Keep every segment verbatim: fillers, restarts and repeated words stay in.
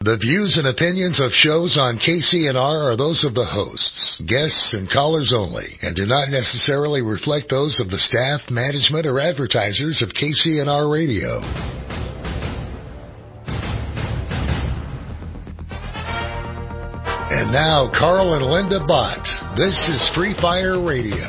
The views and opinions of shows on K C N R are those of the hosts, guests, and callers only, and do not necessarily reflect those of the staff, management, or advertisers of K C N R Radio. And now, Carl and Linda Bott. This is Free Fire Radio.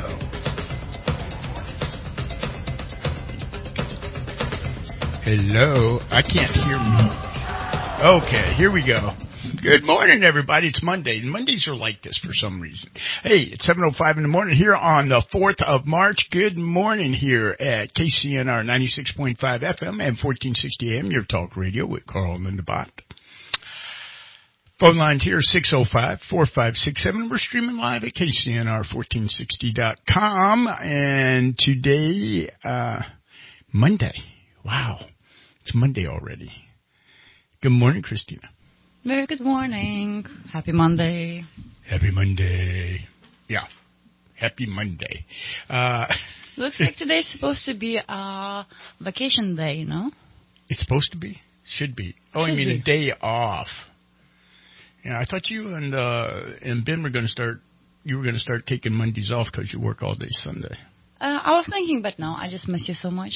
Hello. I can't hear me. Okay, here we go. Good morning, everybody. It's Monday. Mondays are like this for some reason. Hey, it's seven oh five in the morning here on the fourth of March. Good morning here at K C N R ninety-six point five F M and fourteen sixty A M, your talk radio with Carl and Linda Bott. Phone lines here, six oh five, four five six seven. We're streaming live at K C N R fourteen sixty dot com. And today, uh, Monday. Wow. It's Monday already. Good morning, Christina. Very good morning. Happy Monday. Happy Monday. Yeah. Happy Monday. Uh, Looks like today's supposed to be a vacation day, no? It's supposed to be? Should be. Oh, Should I mean be. a day off. Yeah, I thought you and uh, and Ben were going to start. You were going to start taking Mondays off because you work all day Sunday. Uh, I was thinking, but no, I just miss you so much.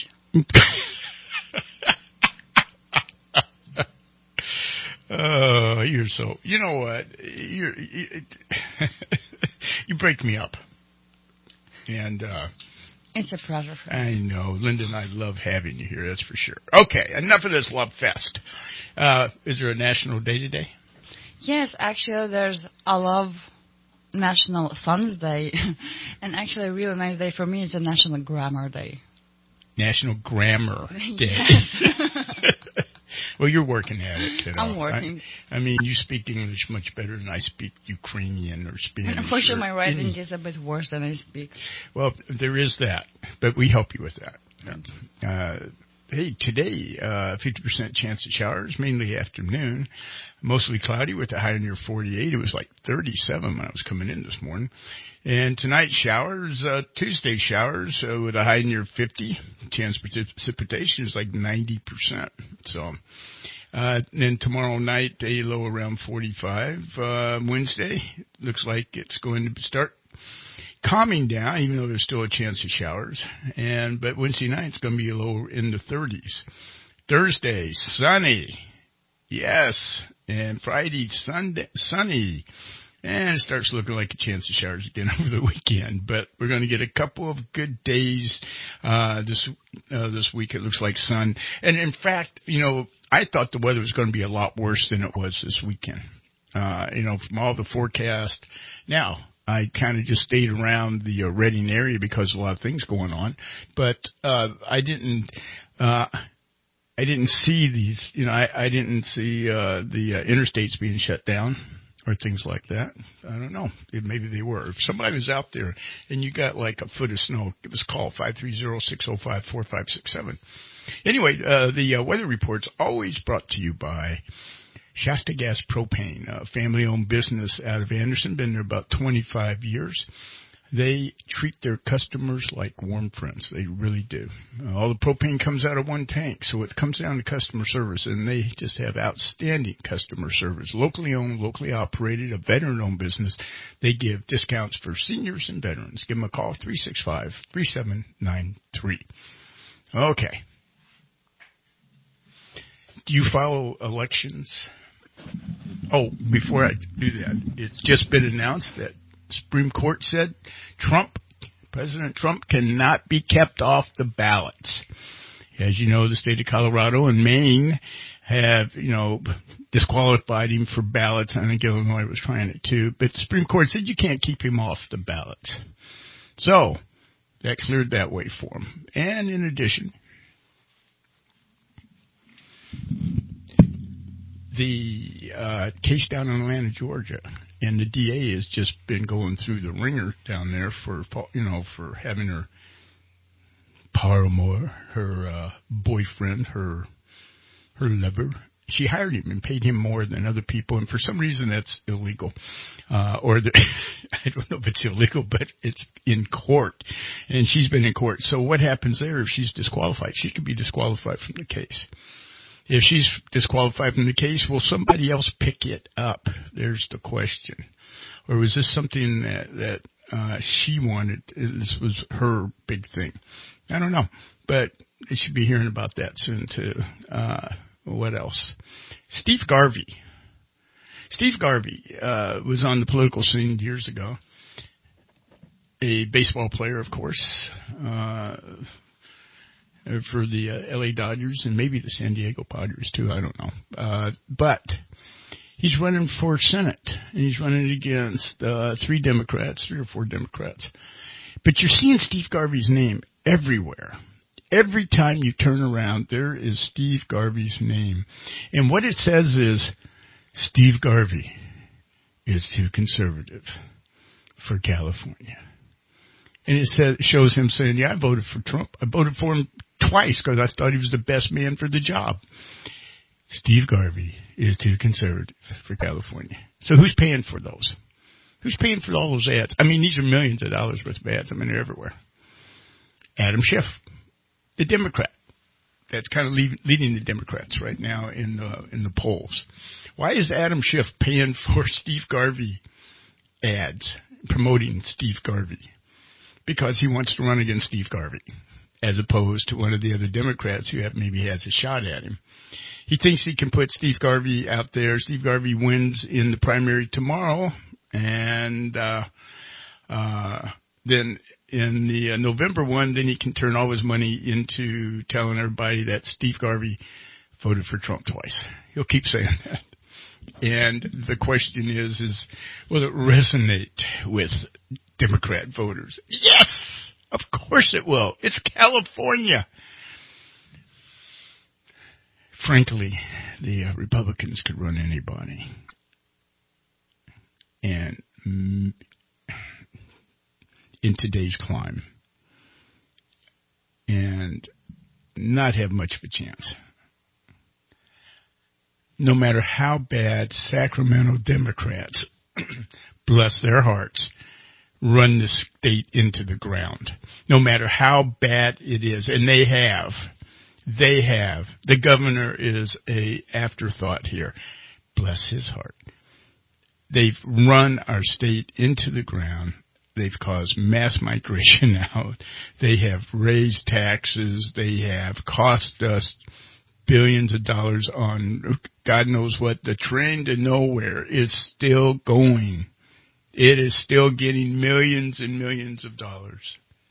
Oh, you're so. You know what? You're, you you break me up, and uh, it's a pleasure for me. I know Linda and I love having you here. That's for sure. Okay, enough of this love fest. Uh, is there a national day today? Yes, actually, there's a love National Sons Day, and actually a really nice day for me is a National Grammar Day. National Grammar Day. Well, you're working at it, kiddo. I'm working. I, I mean, you speak English much better than I speak Ukrainian or Spanish. Unfortunately, my writing any. is a bit worse than I speak. Well, there is that, but we help you with that. Uh, hey, today, uh, fifty percent chance of showers, mainly afternoon. Mostly cloudy with a high near forty-eight. It was like thirty-seven when I was coming in this morning. And tonight, showers, uh, Tuesday showers uh, with a high near fifty. Chance for precipitation is like ninety percent. So, uh, then tomorrow night, a low around forty-five. Uh, Wednesday, looks like it's going to start calming down, even though there's still a chance of showers. And, but Wednesday night, it's going to be a low in the thirties. Thursday, sunny. Yes. And Friday, Sunday, sunny. And it starts looking like a chance of showers again over the weekend. But we're going to get a couple of good days uh, this uh, this week. It looks like sun. And, in fact, you know, I thought the weather was going to be a lot worse than it was this weekend. Uh, you know, from all the forecast. Now, I kind of just stayed around the uh, Redding area because of a lot of things going on. But uh, I didn't... Uh, I didn't see these, you know, I, I didn't see uh, the uh, interstates being shut down or things like that. I don't know. It, maybe they were. If somebody was out there and you got like a foot of snow, give us a call, five three zero, six oh five, four five six seven. Anyway, uh, the uh, weather report's always brought to you by Shasta Gas Propane, a family-owned business out of Anderson, been there about twenty-five years. They treat their customers like warm friends. They really do. All the propane comes out of one tank, so it comes down to customer service, and they just have outstanding customer service. Locally owned, locally operated, a veteran-owned business. They give discounts for seniors and veterans. Give them a call, three six five, three seven nine three. Okay. Do you follow elections? Oh, before I do that, it's just been announced that Supreme Court said Trump, President Trump cannot be kept off the ballots. As you know, the state of Colorado and Maine have, you know, disqualified him for ballots. I think Illinois was trying it too. But the Supreme Court said you can't keep him off the ballots. So that cleared that way for him. And in addition, the uh, case down in Atlanta, Georgia, and the D A has just been going through the ringer down there for, you know, for having her paramour, her uh, boyfriend, her her lover. She hired him and paid him more than other people, and for some reason that's illegal. Uh, or the, I don't know if it's illegal, but it's in court, and she's been in court. So what happens there if she's disqualified? She could be disqualified from the case. If she's disqualified from the case, will somebody else pick it up? There's the question. Or was this something that, that uh, she wanted? This was her big thing. I don't know. But they should be hearing about that soon, too. Uh, what else? Steve Garvey. Steve Garvey uh, was on the political scene years ago. A baseball player, of course, uh, for the uh, L A Dodgers and maybe the San Diego Padres, too. I don't know. Uh, but he's running for Senate, and he's running against uh, three Democrats, three or four Democrats. But you're seeing Steve Garvey's name everywhere. Every time you turn around, there is Steve Garvey's name. And what it says is, Steve Garvey is too conservative for California. And it says, shows him saying, yeah, I voted for Trump. I voted for him twice because I thought he was the best man for the job. Steve Garvey is too conservative for California. So who's paying for those? Who's paying for all those ads? I mean, these are millions of dollars worth of ads. I mean, they're everywhere. Adam Schiff, the Democrat. That's kind of lead, leading the Democrats right now in the, in the polls. Why is Adam Schiff paying for Steve Garvey ads, promoting Steve Garvey? Because he wants to run against Steve Garvey, as opposed to one of the other Democrats who have, maybe has a shot at him. He thinks he can put Steve Garvey out there. Steve Garvey wins in the primary tomorrow, and uh, uh, then in the uh, November one, then he can turn all his money into telling everybody that Steve Garvey voted for Trump twice. He'll keep saying that. And the question is, is will it resonate with Democrat voters? Yes! Of course it will. It's California. Frankly, the uh, Republicans could run anybody. And mm, in today's climate. And not have much of a chance. No matter how bad Sacramento Democrats, bless their hearts, run the state into the ground. No matter how bad it is, and they have, they have. The governor is a afterthought here. Bless his heart. They've run our state into the ground. They've caused mass migration out. They have raised taxes. They have cost us billions of dollars on God knows what. The train to nowhere is still going. It is still getting millions and millions of dollars.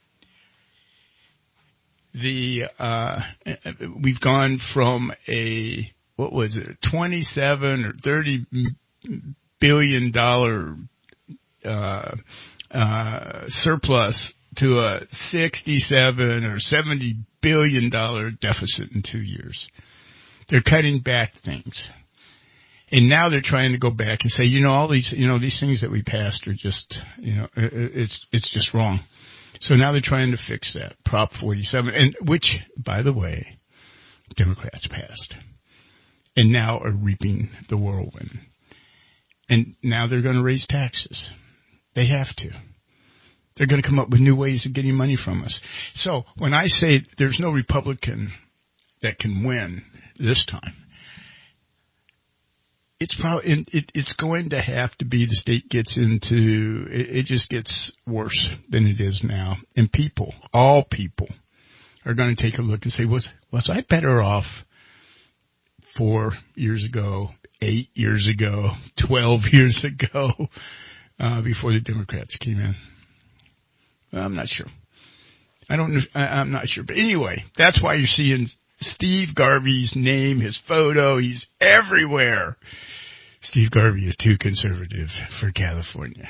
The uh, we've gone from a, what was it, twenty-seven or thirty billion dollar uh, uh, surplus to a sixty-seven or seventy billion dollar deficit in two years. They're cutting back things. And now they're trying to go back and say, you know, all these, you know, these things that we passed are just, you know, it's, it's just wrong. So now they're trying to fix that. Prop forty-seven, and which, by the way, Democrats passed. And now are reaping the whirlwind. And now they're going to raise taxes. They have to. They're going to come up with new ways of getting money from us. So when I say there's no Republican that can win this time, it's probably it, it's going to have to be the state gets into it, it just gets worse than it is now, and people, all people, are going to take a look and say, was was I better off four years ago, eight years ago, twelve years ago, uh, before the Democrats came in? Well, I'm not sure. I don't. I, I'm not sure. But anyway, that's why you're seeing Steve Garvey's name, his photo. He's everywhere. Steve Garvey is too conservative for California.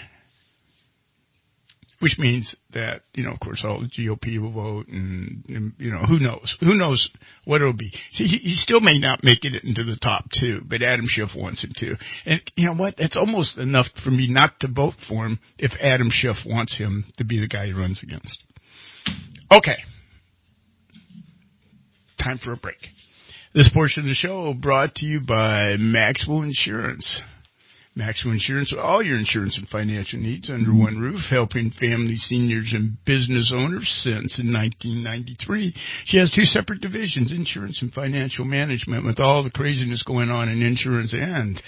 Which means that, you know, of course, all the G O P will vote, and, and you know, who knows? Who knows what it'll be? See, he, he still may not make it into the top two, but Adam Schiff wants him to. And you know what? That's almost enough for me not to vote for him if Adam Schiff wants him to be the guy he runs against. Okay. Time for a break. This portion of the show brought to you by Maxwell Insurance. Maxwell Insurance, all your insurance and financial needs under one roof, helping families, seniors, and business owners since nineteen ninety-three. She has two separate divisions, insurance and financial management, with all the craziness going on in insurance and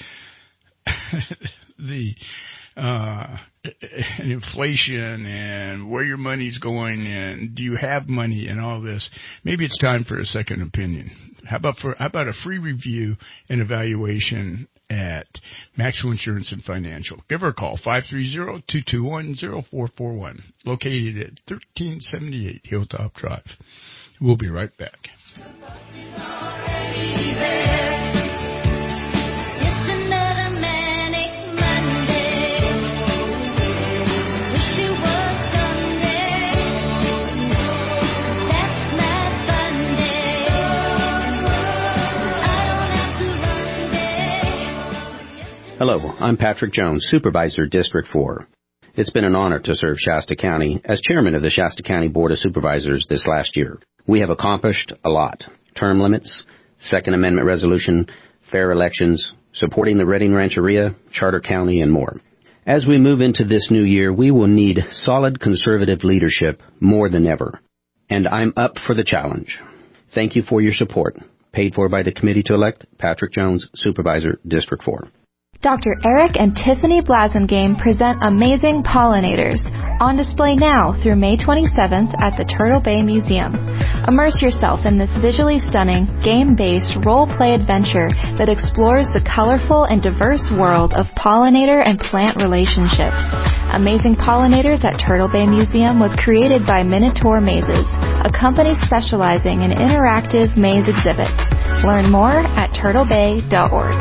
the uh inflation and where your money's going and do you have money and all this. Maybe it's time for a second opinion. How about for how about a free review and evaluation at Maxwell Insurance and Financial? Give her a call, five three zero, two two one, zero four four one, located at thirteen seventy-eight Hilltop Drive. We'll be right back. Hello, I'm Patrick Jones, Supervisor, District four. It's been an honor to serve Shasta County as Chairman of the Shasta County Board of Supervisors this last year. We have accomplished a lot. Term limits, Second Amendment resolution, fair elections, supporting the Redding Rancheria, Charter County, and more. As we move into this new year, we will need solid conservative leadership more than ever. And I'm up for the challenge. Thank you for your support. Paid for by the Committee to Elect Patrick Jones, Supervisor, District four. Doctor Eric and Tiffany Blasingame present Amazing Pollinators, on display now through May twenty-seventh at the Turtle Bay Museum. Immerse yourself in this visually stunning, game-based role-play adventure that explores the colorful and diverse world of pollinator and plant relationships. Amazing Pollinators at Turtle Bay Museum was created by Minotaur Mazes, a company specializing in interactive maze exhibits. Learn more at turtle bay dot org.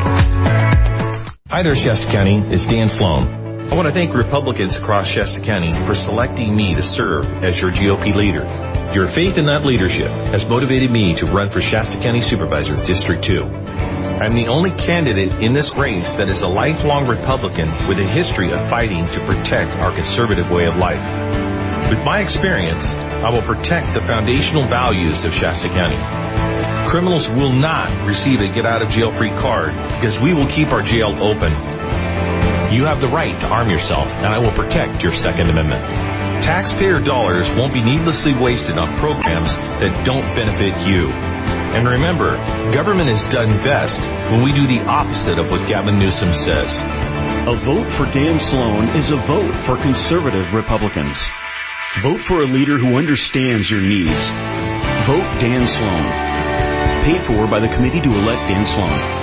Hi there, Shasta County. It's Dan Sloan. I want to thank Republicans across Shasta County for selecting me to serve as your G O P leader. Your faith in that leadership has motivated me to run for Shasta County Supervisor, District two. I'm the only candidate in this race that is a lifelong Republican with a history of fighting to protect our conservative way of life. With my experience, I will protect the foundational values of Shasta County. Criminals will not receive a get-out-of-jail-free card because we will keep our jail open. You have the right to arm yourself, and I will protect your Second Amendment. Taxpayer dollars won't be needlessly wasted on programs that don't benefit you. And remember, government is done best when we do the opposite of what Gavin Newsom says. A vote for Dan Sloan is a vote for conservative Republicans. Vote for a leader who understands your needs. Vote Dan Sloan. Paid for by the Committee to Elect Dan Sloan.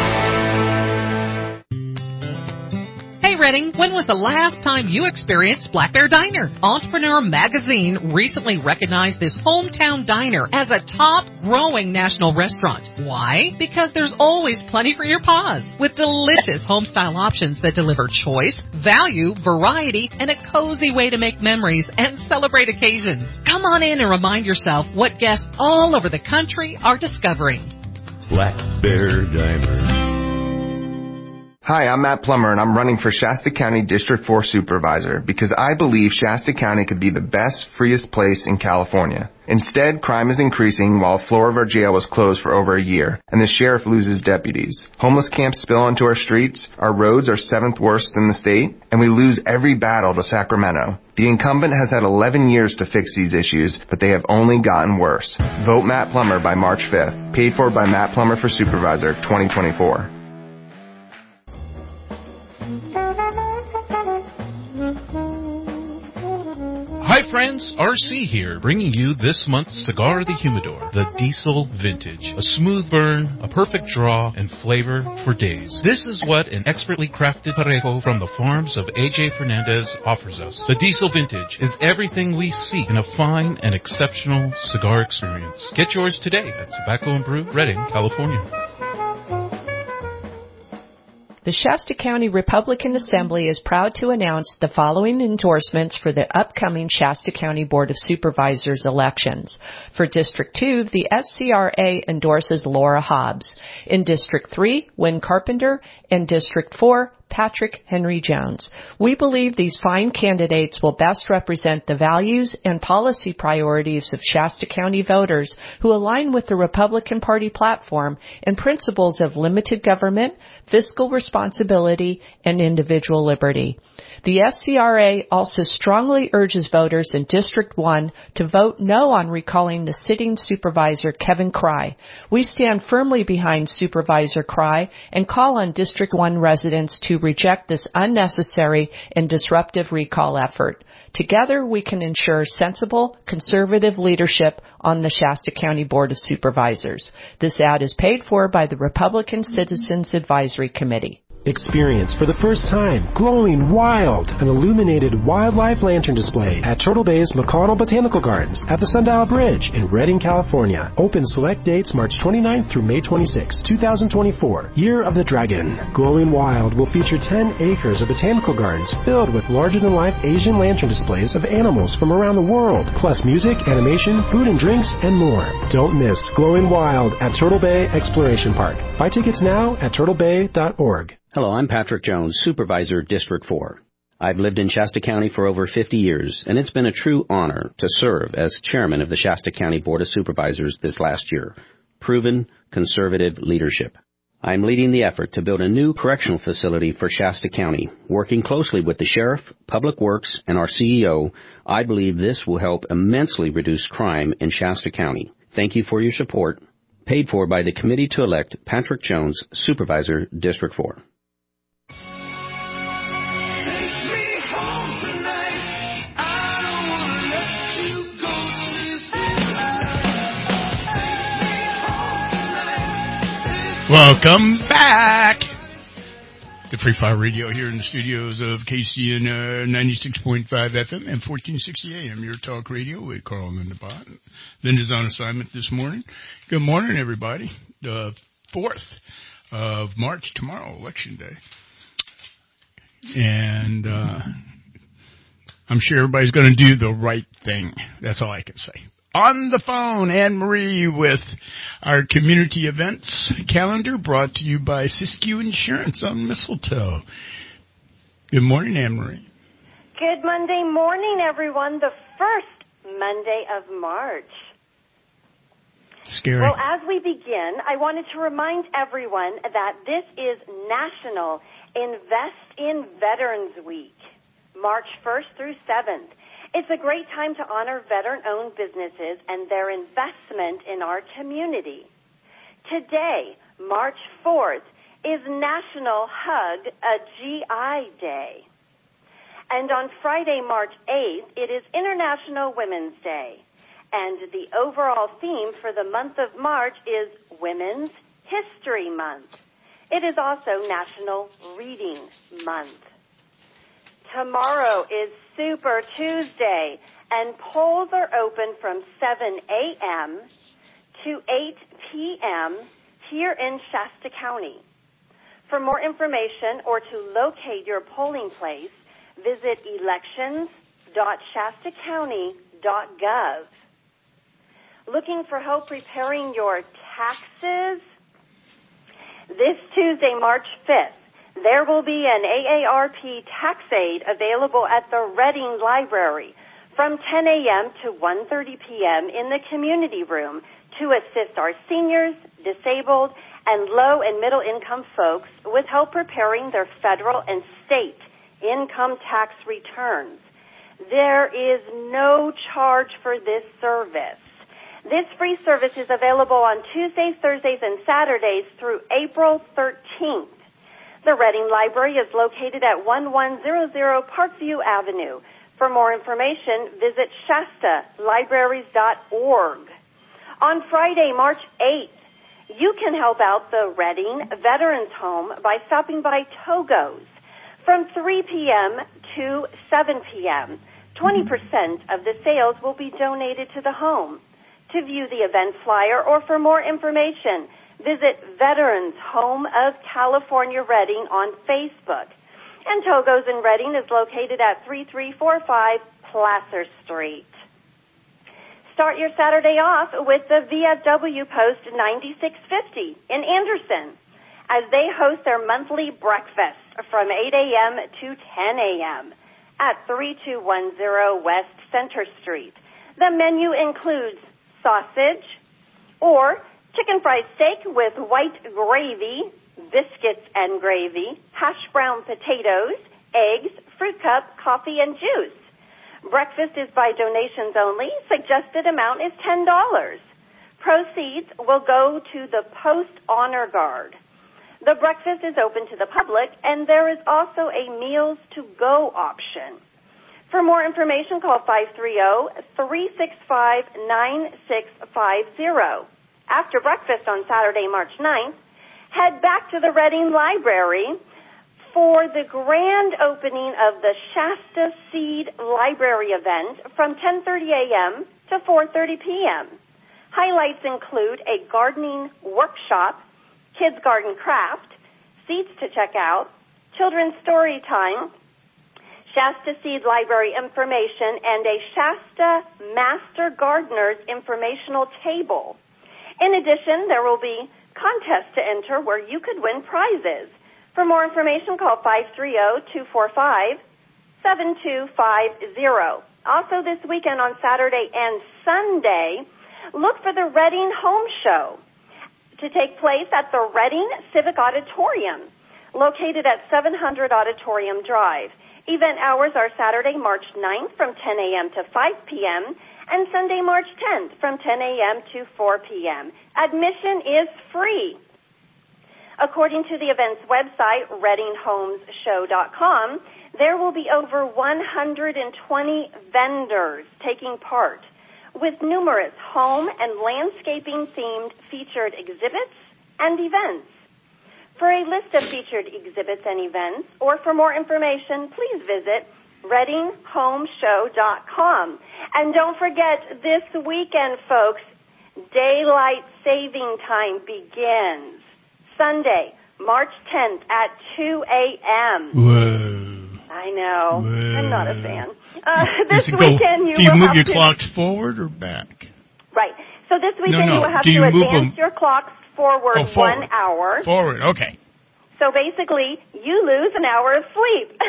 Hey Redding, when was the last time you experienced Black Bear Diner? Entrepreneur Magazine recently recognized this hometown diner as a top growing national restaurant. Why? Because there's always plenty for your paws, with delicious home-style options that deliver choice, value, variety, and a cozy way to make memories and celebrate occasions. Come on in and remind yourself what guests all over the country are discovering. Black Bear Diner. Hi, I'm Matt Plummer, and I'm running for Shasta County District four Supervisor because I believe Shasta County could be the best, freest place in California. Instead, crime is increasing while a floor of our jail was closed for over a year, and the sheriff loses deputies. Homeless camps spill onto our streets, our roads are seventh worst in the state, and we lose every battle to Sacramento. The incumbent has had eleven years to fix these issues, but they have only gotten worse. Vote Matt Plummer by March fifth. Paid for by Matt Plummer for Supervisor, twenty twenty-four. Hi friends, R C here, bringing you this month's Cigar of the Humidor, the Diesel Vintage. A smooth burn, a perfect draw, and flavor for days. This is what an expertly crafted Parejo from the farms of A J Fernandez offers us. The Diesel Vintage is everything we seek in a fine and exceptional cigar experience. Get yours today at Tobacco and Brew, Redding, California. The Shasta County Republican Assembly is proud to announce the following endorsements for the upcoming Shasta County Board of Supervisors elections. For District two, the S C R A endorses Laura Hobbs. In District three, Wynn Carpenter. In District four, Patrick Henry Jones. We believe these fine candidates will best represent the values and policy priorities of Shasta County voters who align with the Republican Party platform and principles of limited government, fiscal responsibility, and individual liberty. The S C R A also strongly urges voters in District one to vote no on recalling the sitting supervisor, Kevin Cry. We stand firmly behind Supervisor Cry and call on District one residents to reject this unnecessary and disruptive recall effort. Together, we can ensure sensible, conservative leadership on the Shasta County Board of Supervisors. This ad is paid for by the Republican Citizens Advisory Committee. Experience for the first time Glowing Wild, an illuminated wildlife lantern display at Turtle Bay's McConnell Botanical Gardens at the Sundial Bridge in Redding, California. Open select dates March twenty-ninth through May twenty-sixth, twenty twenty-four. Year of the Dragon. Glowing Wild will feature ten acres of botanical gardens filled with larger-than-life Asian lantern displays of animals from around the world, plus music, animation, food and drinks, and more. Don't miss Glowing Wild at Turtle Bay Exploration Park. Buy tickets now at turtle bay dot org. Hello, I'm Patrick Jones, Supervisor, District four. I've lived in Shasta County for over fifty years, and it's been a true honor to serve as Chairman of the Shasta County Board of Supervisors this last year. Proven conservative leadership. I'm leading the effort to build a new correctional facility for Shasta County. Working closely with the Sheriff, Public Works, and our C E O, I believe this will help immensely reduce crime in Shasta County. Thank you for your support. Paid for by the committee to elect Patrick Jones, Supervisor, District four. Welcome back to Free Fire Radio here in the studios of K C N uh, ninety-six point five F M and fourteen sixty A M, your talk radio with Carl and Linda Bott. Linda's on assignment this morning. Good morning, everybody. The fourth of March, tomorrow, Election Day. And uh, I'm sure everybody's going to do the right thing. That's all I can say. On the phone, Anne-Marie with our community events calendar brought to you by Siskiyou Insurance on Mistletoe. Good morning, Anne-Marie. Good Monday morning, everyone. The first Monday of March. Scary. Well, as we begin, I wanted to remind everyone that this is National Invest in Veterans Week, March first through seventh. It's a great time to honor veteran-owned businesses and their investment in our community. Today, March fourth, is National Hug a G I Day. And on Friday, March eighth, it is International Women's Day. And the overall theme for the month of March is Women's History Month. It is also National Reading Month. Tomorrow is Super Tuesday, and polls are open from seven a.m. to eight p.m. here in Shasta County. For more information or to locate your polling place, visit elections dot shasta county dot gov. Looking for help preparing your taxes? This Tuesday, March fifth, there will be an A A R P tax aid available at the Redding Library from ten a.m. to one thirty p.m. in the community room to assist our seniors, disabled, and low and middle income folks with help preparing their federal and state income tax returns. There is no charge for this service. This free service is available on Tuesdays, Thursdays, and Saturdays through April thirteenth. The Redding Library is located at eleven hundred Parkview Avenue. For more information, visit shasta libraries dot org. On Friday, March eighth, you can help out the Redding Veterans Home by stopping by Togo's from three p.m. to seven p.m. twenty percent of the sales will be donated to the home. To view the event flyer or for more information, visit Veterans Home of California Redding on Facebook. And Togo's in Redding is located at three three four five Placer Street. Start your Saturday off with the V F W Post ninety-six fifty in Anderson. as they host their monthly breakfast from eight a.m. to ten a.m. at thirty-two ten West Center Street. The menu includes sausage or chicken fried steak with white gravy, biscuits and gravy, hash brown potatoes, eggs, fruit cup, coffee, and juice. Breakfast is by donations only. Suggested amount is ten dollars. Proceeds will go to the Post Honor Guard. The breakfast is open to the public, and there is also a meals to go option. For more information, call five three zero, three six five, nine six five zero. After breakfast on Saturday, March ninth, head back to the Reading Library for the grand opening of the Shasta Seed Library event from ten thirty a.m. to four thirty p.m. Highlights include a gardening workshop, kids garden craft, seeds to check out, children's story time, Shasta Seed Library information, and a Shasta Master Gardeners informational table. In addition, there will be contests to enter where you could win prizes. For more information, call five three zero, two four five, seven two five zero. Also this weekend on Saturday and Sunday, look for the Reading Home Show to take place at the Reading Civic Auditorium, located at seven hundred Auditorium Drive. Event hours are Saturday, March ninth from ten a.m. to five p.m. and Sunday, March tenth from ten a.m. to four p.m. Admission is free. According to the event's website, reading homes show dot com, there will be over one hundred twenty vendors taking part, with numerous home and landscaping-themed featured exhibits and events. For a list of featured exhibits and events, or for more information, please visit reading home show dot com. And don't forget, this weekend, folks, Daylight Saving Time begins. Sunday, March tenth at two a.m. Whoa. I know. Whoa. I'm not a fan. Uh, this Does it weekend, go, you do you will move have your to... clocks forward or back? Right. So this weekend, no, no. you will have do to you move advance them... your clocks forward, oh, forward one hour. Forward, okay. So basically, you lose an hour of sleep.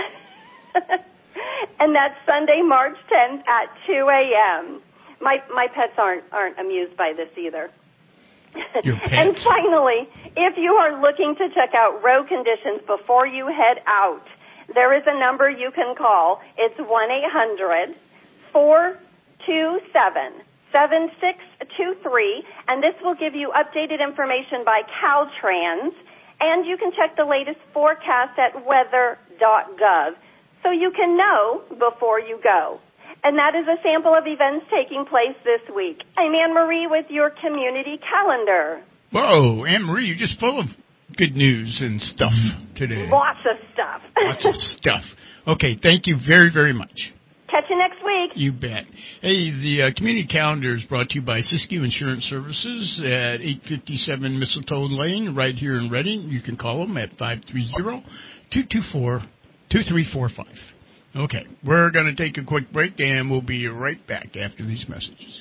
And that's Sunday, March tenth at two a.m. My my pets aren't aren't amused by this either. Your pets. And finally, if you are looking to check out road conditions before you head out, there is a number you can call. It's one eight hundred, four two seven, seven six two three, and this will give you updated information by Caltrans, and you can check the latest forecast at weather dot gov so you can know before you go. And that is a sample of events taking place this week. I'm Anne-Marie with your community calendar. Whoa, Anne-Marie, you're just full of good news and stuff today. Lots of stuff. Lots of stuff. Okay, thank you very, very much. Catch you next week. You bet. Hey, the uh, community calendar is brought to you by Siskiyou Insurance Services at eight fifty-seven Mistletoe Lane right here in Reading. You can call them at five three zero, two two four, two three four five. Okay, we're going to take a quick break, and we'll be right back after these messages.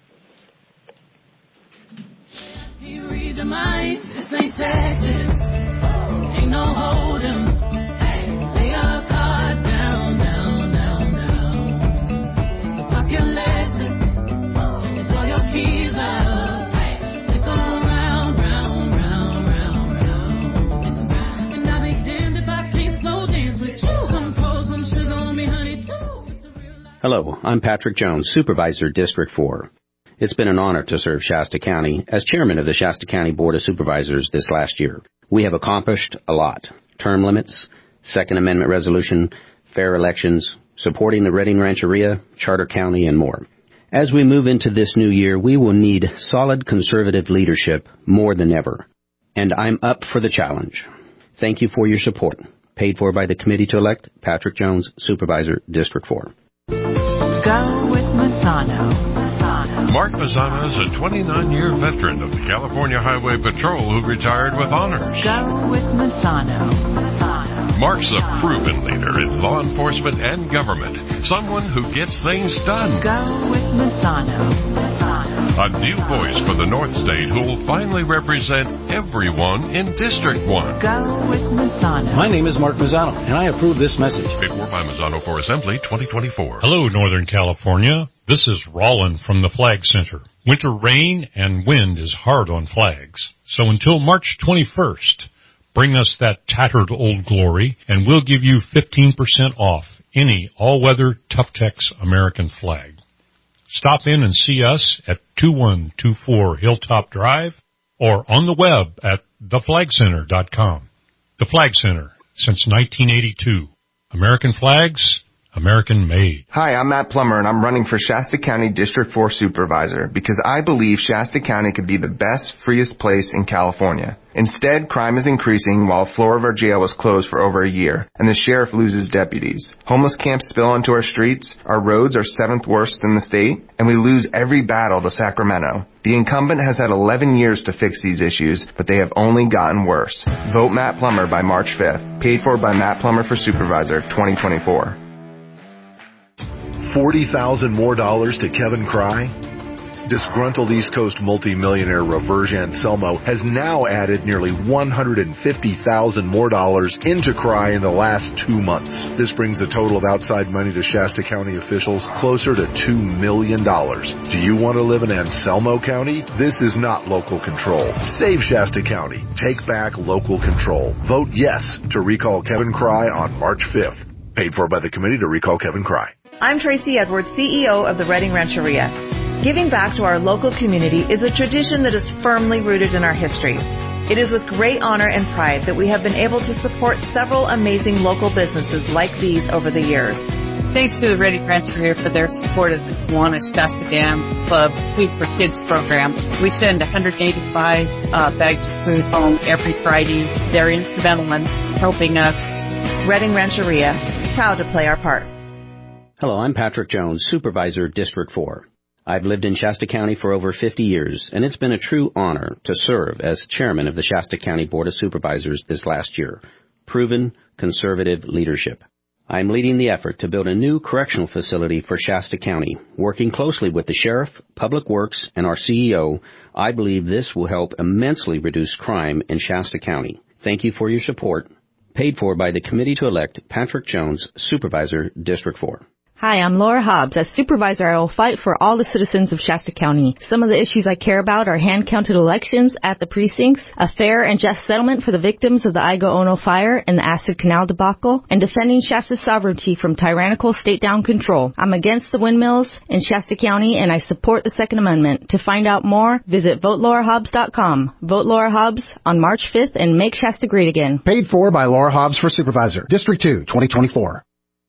You read your mind, this ain't Texas. Ain't no hold'em. Lay your cards down, down, down, down. Fuck your Lexus, and throw your keys up. They go round, round, round, round, round. And I'll be damned if I can't slow dance with you. Come pour some sugar on me, honey, too. Hello, I'm Patrick Jones, Supervisor, District four. It's been an honor to serve Shasta County as chairman of the Shasta County Board of Supervisors this last year. We have accomplished a lot. Term limits, Second Amendment resolution, fair elections, supporting the Reading Rancheria, Charter County, and more. As we move into this new year, we will need solid conservative leadership more than ever. And I'm up for the challenge. Thank you for your support. Paid for by the Committee to Elect, Patrick Jones, Supervisor, District four. Go with Mazzano. Mark Mazzano is a twenty-nine-year veteran of the California Highway Patrol who retired with honors. Go with Mazzano. Mark's a proven leader in law enforcement and government, someone who gets things done. Go with Mazzano. A new voice for the North State who will finally represent everyone in District one. Go with Mazzano. My name is Mark Mazzano, and I approve this message. Paid for by Mazzano for Assembly twenty twenty-four. Hello, Northern California. This is Roland from the Flag Center. Winter rain and wind is hard on flags. So until March twenty-first, bring us that tattered old glory, and we'll give you fifteen percent off any all-weather Tuftex American flag. Stop in and see us at two one two four Hilltop Drive or on the web at the flag center dot com. The Flag Center, since nineteen eighty-two. American flags, American made. Hi, I'm Matt Plummer, and I'm running for Shasta County District four Supervisor because I believe Shasta County could be the best, freest place in California. Instead, crime is increasing while the floor of our jail was closed for over a year, and the sheriff loses deputies. Homeless camps spill into our streets, our roads are seventh worst in the state, and we lose every battle to Sacramento. The incumbent has had eleven years to fix these issues, but they have only gotten worse. Vote Matt Plummer by March fifth. Paid for by Matt Plummer for Supervisor twenty twenty-four. forty thousand dollars more dollars to Kevin Cry? Disgruntled East Coast multimillionaire Roverge Anselmo has now added nearly one hundred fifty thousand dollars more dollars into Cry in the last two months. This brings the total of outside money to Shasta County officials closer to two million dollars. Do you want to live in Anselmo County? This is not local control. Save Shasta County. Take back local control. Vote yes to recall Kevin Cry on March fifth. Paid for by the Committee to Recall Kevin Cry. I'm Tracy Edwards, C E O of the Redding Rancheria. Giving back to our local community is a tradition that is firmly rooted in our history. It is with great honor and pride that we have been able to support several amazing local businesses like these over the years. Thanks to the Redding Rancheria for their support of the Kiwanis Shasta Dam Club Food for Kids program. We send one hundred eighty-five uh, bags of food home every Friday. They're instrumental in helping us. Redding Rancheria, proud to play our part. Hello, I'm Patrick Jones, Supervisor, District four. I've lived in Shasta County for over fifty years, and it's been a true honor to serve as chairman of the Shasta County Board of Supervisors this last year. Proven conservative leadership. I'm leading the effort to build a new correctional facility for Shasta County. Working closely with the sheriff, Public Works, and our C E O, I believe this will help immensely reduce crime in Shasta County. Thank you for your support. Paid for by the Committee to elect Patrick Jones, Supervisor, District four. Hi, I'm Laura Hobbs. As supervisor, I will fight for all the citizens of Shasta County. Some of the issues I care about are hand-counted elections at the precincts, a fair and just settlement for the victims of the Igo Ono fire and the Acid Canal debacle, and defending Shasta's sovereignty from tyrannical state-down control. I'm against the windmills in Shasta County, and I support the Second Amendment. To find out more, visit vote laura hobbs dot com. Vote Laura Hobbs on March fifth and make Shasta great again. Paid for by Laura Hobbs for Supervisor, District two, twenty twenty-four.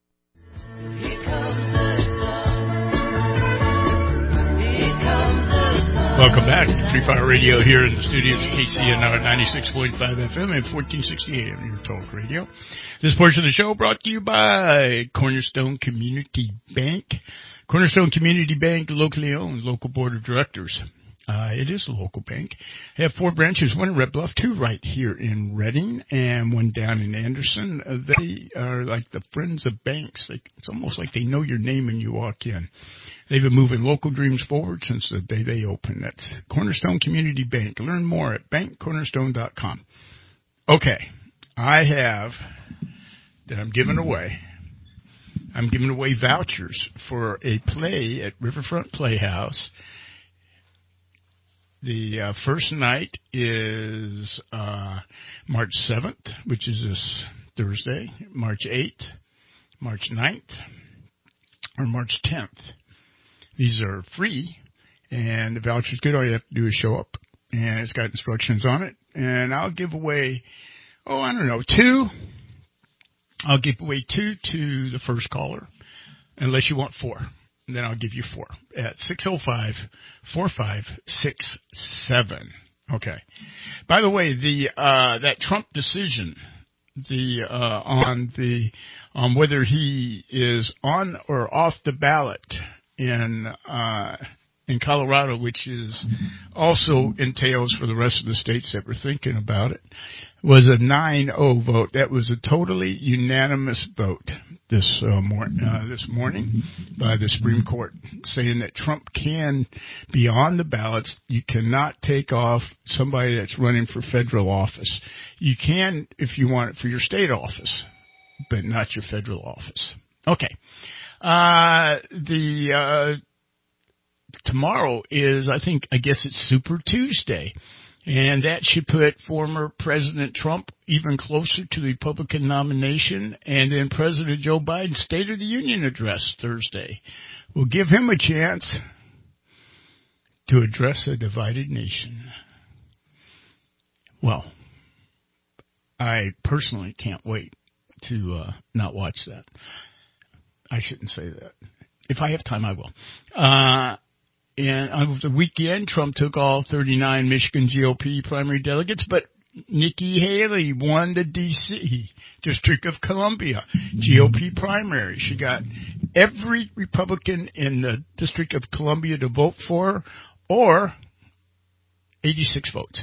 Welcome back to Three Fire Radio here in the studios of K C N R ninety-six point five F M and fourteen sixty A M, your talk radio. This portion of the show brought to you by Cornerstone Community Bank. Cornerstone Community Bank, locally owned, local board of directors. Uh, it is a local bank. They have four branches, one in Red Bluff, two right here in Redding, and one down in Anderson. Uh, they are like the friends of banks. They, it's almost like they know your name when you walk in. They've been moving local dreams forward since the day they opened. That's Cornerstone Community Bank. Learn more at bank cornerstone dot com. Okay, I have that I'm giving away. I'm giving away vouchers for a play at Riverfront Playhouse. The uh, first night is uh, March seventh, which is this Thursday, March eighth, March ninth, or March tenth. These are free, and the voucher's good. All you have to do is show up, and it's got instructions on it. And I'll give away, oh, I don't know, two. I'll give away two to the first caller, unless you want four. And then I'll give you four at six oh five, four five six seven. Okay. By the way, the uh that Trump decision, the uh on the on whether he is on or off the ballot in uh in Colorado, which is also entails for the rest of the states that were thinking about it, was a nine oh vote. That was a totally unanimous vote. this uh, mor- uh, this morning by the Supreme Court, saying that Trump can be on the ballots. You cannot take off somebody that's running for federal office. You can if you want it for your state office, but not your federal office. Okay. Uh, the uh, tomorrow is, I think, I guess it's Super Tuesday. And that should put former President Trump even closer to the Republican nomination. And then President Joe Biden's State of the Union address Thursday will give him a chance to address a divided nation. Well, I personally can't wait to uh, not watch that. I shouldn't say that. If I have time, I will. Uh And over the weekend, Trump took all thirty-nine Michigan G O P primary delegates, but Nikki Haley won the D C District of Columbia G O P primary. She got every Republican in the District of Columbia to vote for her, or eighty-six votes.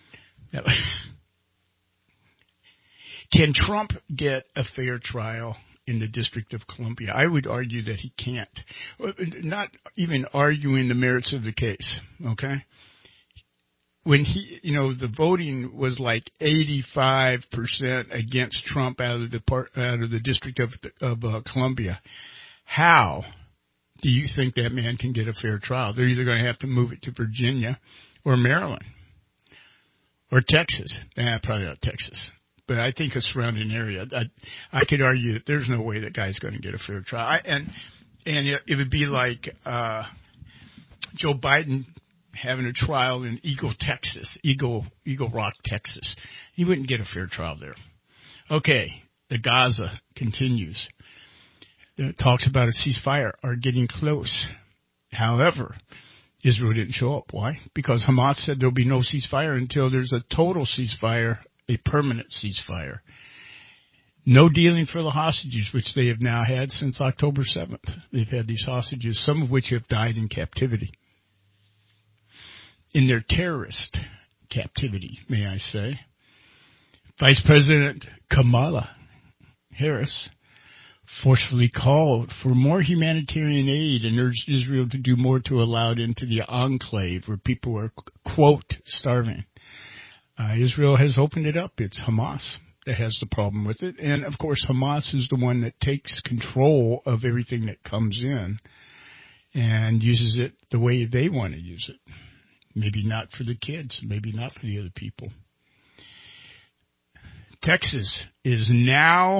Can Trump get a fair trial in the District of Columbia? I would argue that he can't. Not even arguing the merits of the case, okay? When he, you know, the voting was like eighty-five percent against Trump out of the part, out of the District of of uh, Columbia. How do you think that man can get a fair trial? They're either going to have to move it to Virginia or Maryland or Texas. Nah, probably not Texas. But I think a surrounding area. I, I could argue that there's no way that guy's going to get a fair trial. I, and and it, it would be like uh, Joe Biden having a trial in Eagle, Texas, Eagle, Eagle Rock, Texas. He wouldn't get a fair trial there. Okay, the Gaza continues. It talks about a ceasefire are getting close. However, Israel didn't show up. Why? Because Hamas said there'll be no ceasefire until there's a total ceasefire, a permanent ceasefire. No dealing for the hostages, which they have now had since October seventh. They've had these hostages, some of which have died in captivity. In their terrorist captivity, may I say. Vice President Kamala Harris forcefully called for more humanitarian aid and urged Israel to do more to allow it into the enclave where people are, quote, starving. Uh, Israel has opened it up. It's Hamas that has the problem with it. And, of course, Hamas is the one that takes control of everything that comes in and uses it the way they want to use it. Maybe not for the kids. Maybe not for the other people. Texas is now...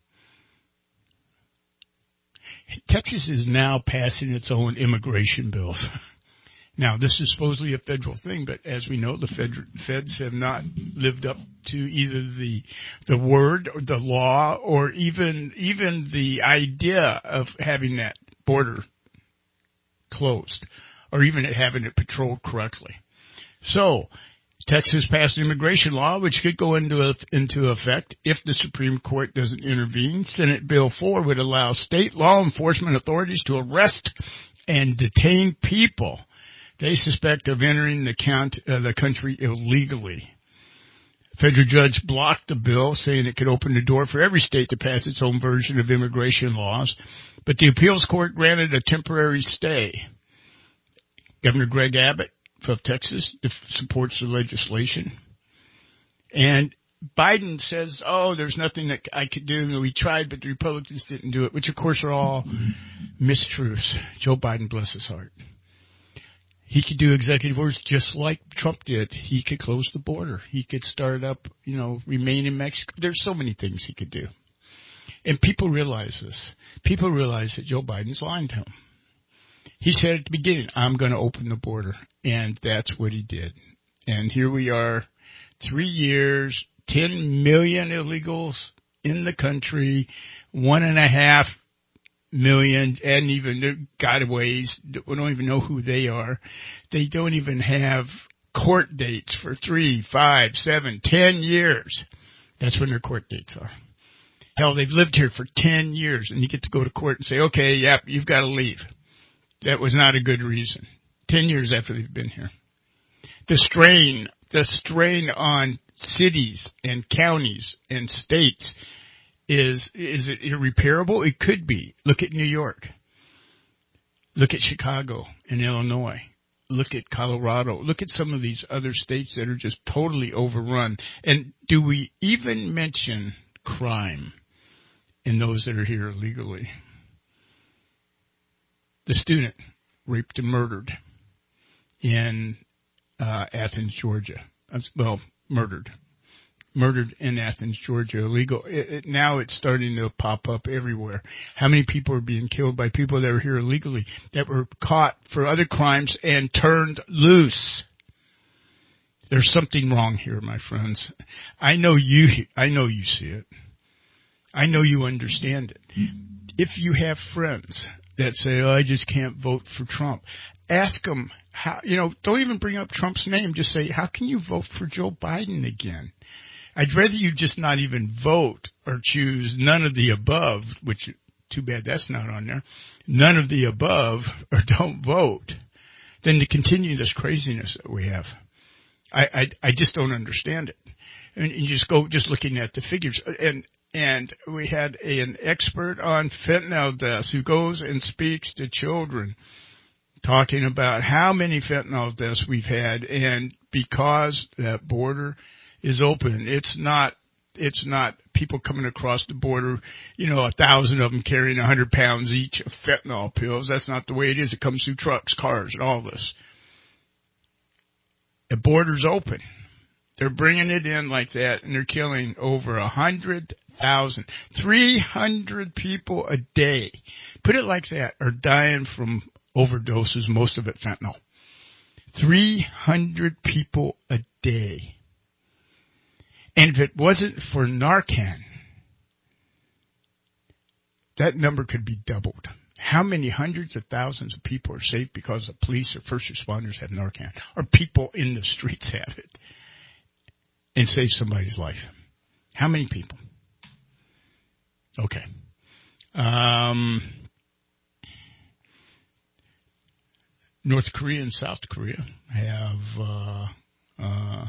Texas is now passing its own immigration bills. Now, this is supposedly a federal thing, but as we know, the fed, feds have not lived up to either the the word or the law or even even the idea of having that border closed or even having it patrolled correctly. So, Texas passed an immigration law which could go into into effect if the Supreme Court doesn't intervene. Senate Bill four would allow state law enforcement authorities to arrest and detain people they suspect of entering the, count, uh, the country illegally. Federal judge blocked the bill, saying it could open the door for every state to pass its own version of immigration laws, but the appeals court granted a temporary stay. Governor Greg Abbott of Texas supports the legislation. And Biden says, oh, there's nothing that I could do. We tried, but the Republicans didn't do it, which, of course, are all mistruths. Joe Biden, bless his heart. He could do executive orders just like Trump did. He could close the border. He could start up, you know, remain in Mexico. There's so many things he could do. And people realize this. People realize that Joe Biden's lying to them. He said at the beginning, I'm going to open the border. And that's what he did. And here we are, three years, ten million illegals in the country, one and a half million, and even gotaways, we don't even know who they are. They don't even have court dates for three, five, seven, ten years. That's when their court dates are. Hell, they've lived here for ten years, and you get to go to court and say, okay, yep, you've got to leave. That was not a good reason. Ten years after they've been here. The strain, the strain on cities and counties and states Is is it irreparable? It could be. Look at New York. Look at Chicago and Illinois. Look at Colorado. Look at some of these other states that are just totally overrun. And do we even mention crime in those that are here illegally? The student raped and murdered in uh, Athens, Georgia. Well, murdered. Murdered in Athens, Georgia, illegal. It, it, now it's starting to pop up everywhere. How many people are being killed by people that were here illegally, that were caught for other crimes and turned loose? There's something wrong here, my friends. I know you, I know you see it. I know you understand it. If you have friends that say, oh, I just can't vote for Trump, ask them, how, you know, don't even bring up Trump's name. Just say, how can you vote for Joe Biden again? I'd rather you just not even vote or choose none of the above, which, too bad that's not on there, none of the above, or don't vote, than to continue this craziness that we have. I, I, I just don't understand it. And you just go, just looking at the figures. And, and we had a, an expert on fentanyl deaths who goes and speaks to children, talking about how many fentanyl deaths we've had, and because that border is open, it's not, it's not people coming across the border, you know, a thousand of them carrying a hundred pounds each of fentanyl pills. That's not the way it is. It comes through trucks, cars, and all this. The border's open. They're bringing it in like that, and they're killing over a hundred thousand, three hundred people a day. Put it like that, are dying from overdoses, most of it fentanyl. three hundred people a day. And if it wasn't for Narcan, that number could be doubled. How many hundreds of thousands of people are saved because the police or first responders have Narcan, or people in the streets have it, and save somebody's life? How many people? Okay. Um, North Korea and South Korea have uh, uh,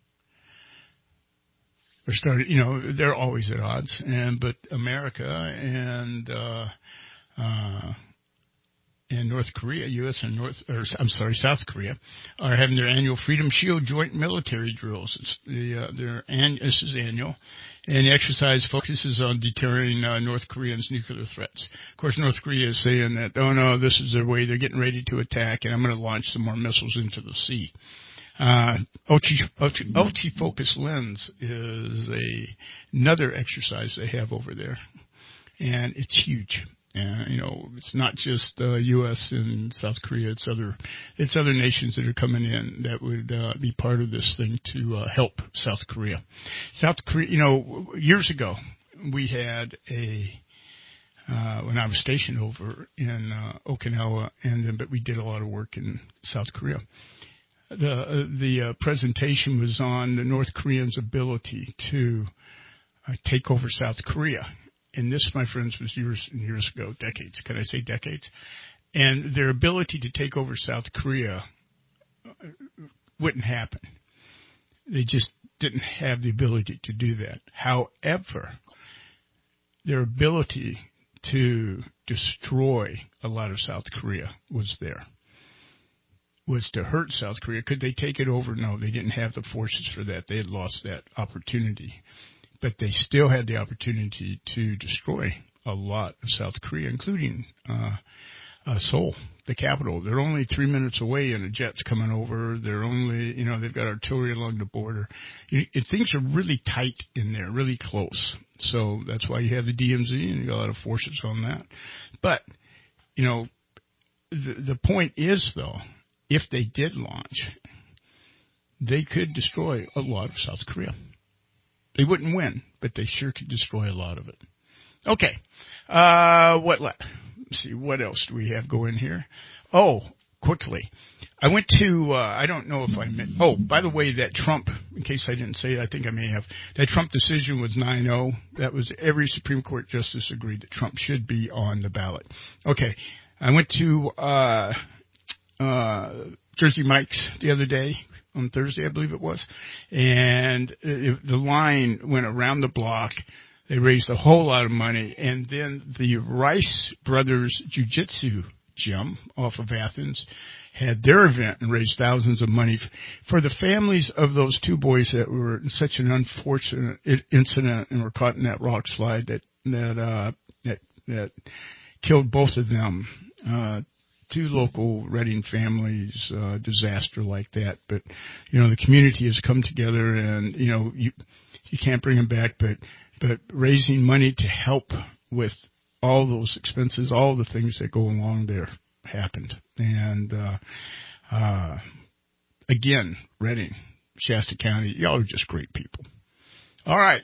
they're started. You know, they're always at odds, and but America and uh, uh, and North Korea, U S and North, or I'm sorry, South Korea, are having their annual Freedom Shield joint military drills. It's the uh, their an, this is annual, and the exercise focuses on deterring uh, North Koreans' nuclear threats. Of course, North Korea is saying that, oh no, this is their way. They're getting ready to attack, and I'm going to launch some more missiles into the sea. Uh, ultra, ultra, ultra focus lens is a, another exercise they have over there, and it's huge. And, you know, it's not just uh, U S and South Korea. It's other, it's other nations that are coming in that would uh, be part of this thing to uh, help South Korea. South Korea, you know, years ago we had a uh, when I was stationed over in uh, Okinawa, and then but we did a lot of work in South Korea. The uh, the uh, presentation was on the North Koreans' ability to uh, take over South Korea. And this, my friends, was years and years ago, decades. Can I say decades? And their ability to take over South Korea wouldn't happen. They just didn't have the ability to do that. However, their ability to destroy a lot of South Korea was there. Was to hurt South Korea. Could they take it over? No, they didn't have the forces for that. They had lost that opportunity. But they still had the opportunity to destroy a lot of South Korea, including uh, uh, Seoul, the capital. They're only three minutes away, and a jet's coming over. They're only, you know, they've got artillery along the border. You, it, things are really tight in there, really close. So that's why you have the D M Z, and you got a lot of forces on that. But, you know, the, the point is, though, if they did launch, they could destroy a lot of South Korea. They wouldn't win, but they sure could destroy a lot of it. Okay. Uh, what, let's see, what else do we have going here? Oh, quickly. I went to, uh, I don't know if I meant, oh, by the way, that Trump, in case I didn't say it, I think I may have, that Trump decision was nine oh. That was every Supreme Court justice agreed that Trump should be on the ballot. Okay. I went to, uh, uh, Jersey Mike's the other day. On Thursday, I believe it was, and it, the line went around the block. They raised a whole lot of money. And then the Rice Brothers Jiu-Jitsu gym off of Athens had their event and raised thousands of money for the families of those two boys that were in such an unfortunate incident and were caught in that rock slide that that uh, that, that killed both of them. Uh, two local Reading families, uh, disaster like that. But you know, the community has come together, and you know, you you can't bring them back, but but raising money to help with all those expenses, all the things that go along there happened. And, uh, uh, again, Reading, Shasta County, y'all are just great people. All right.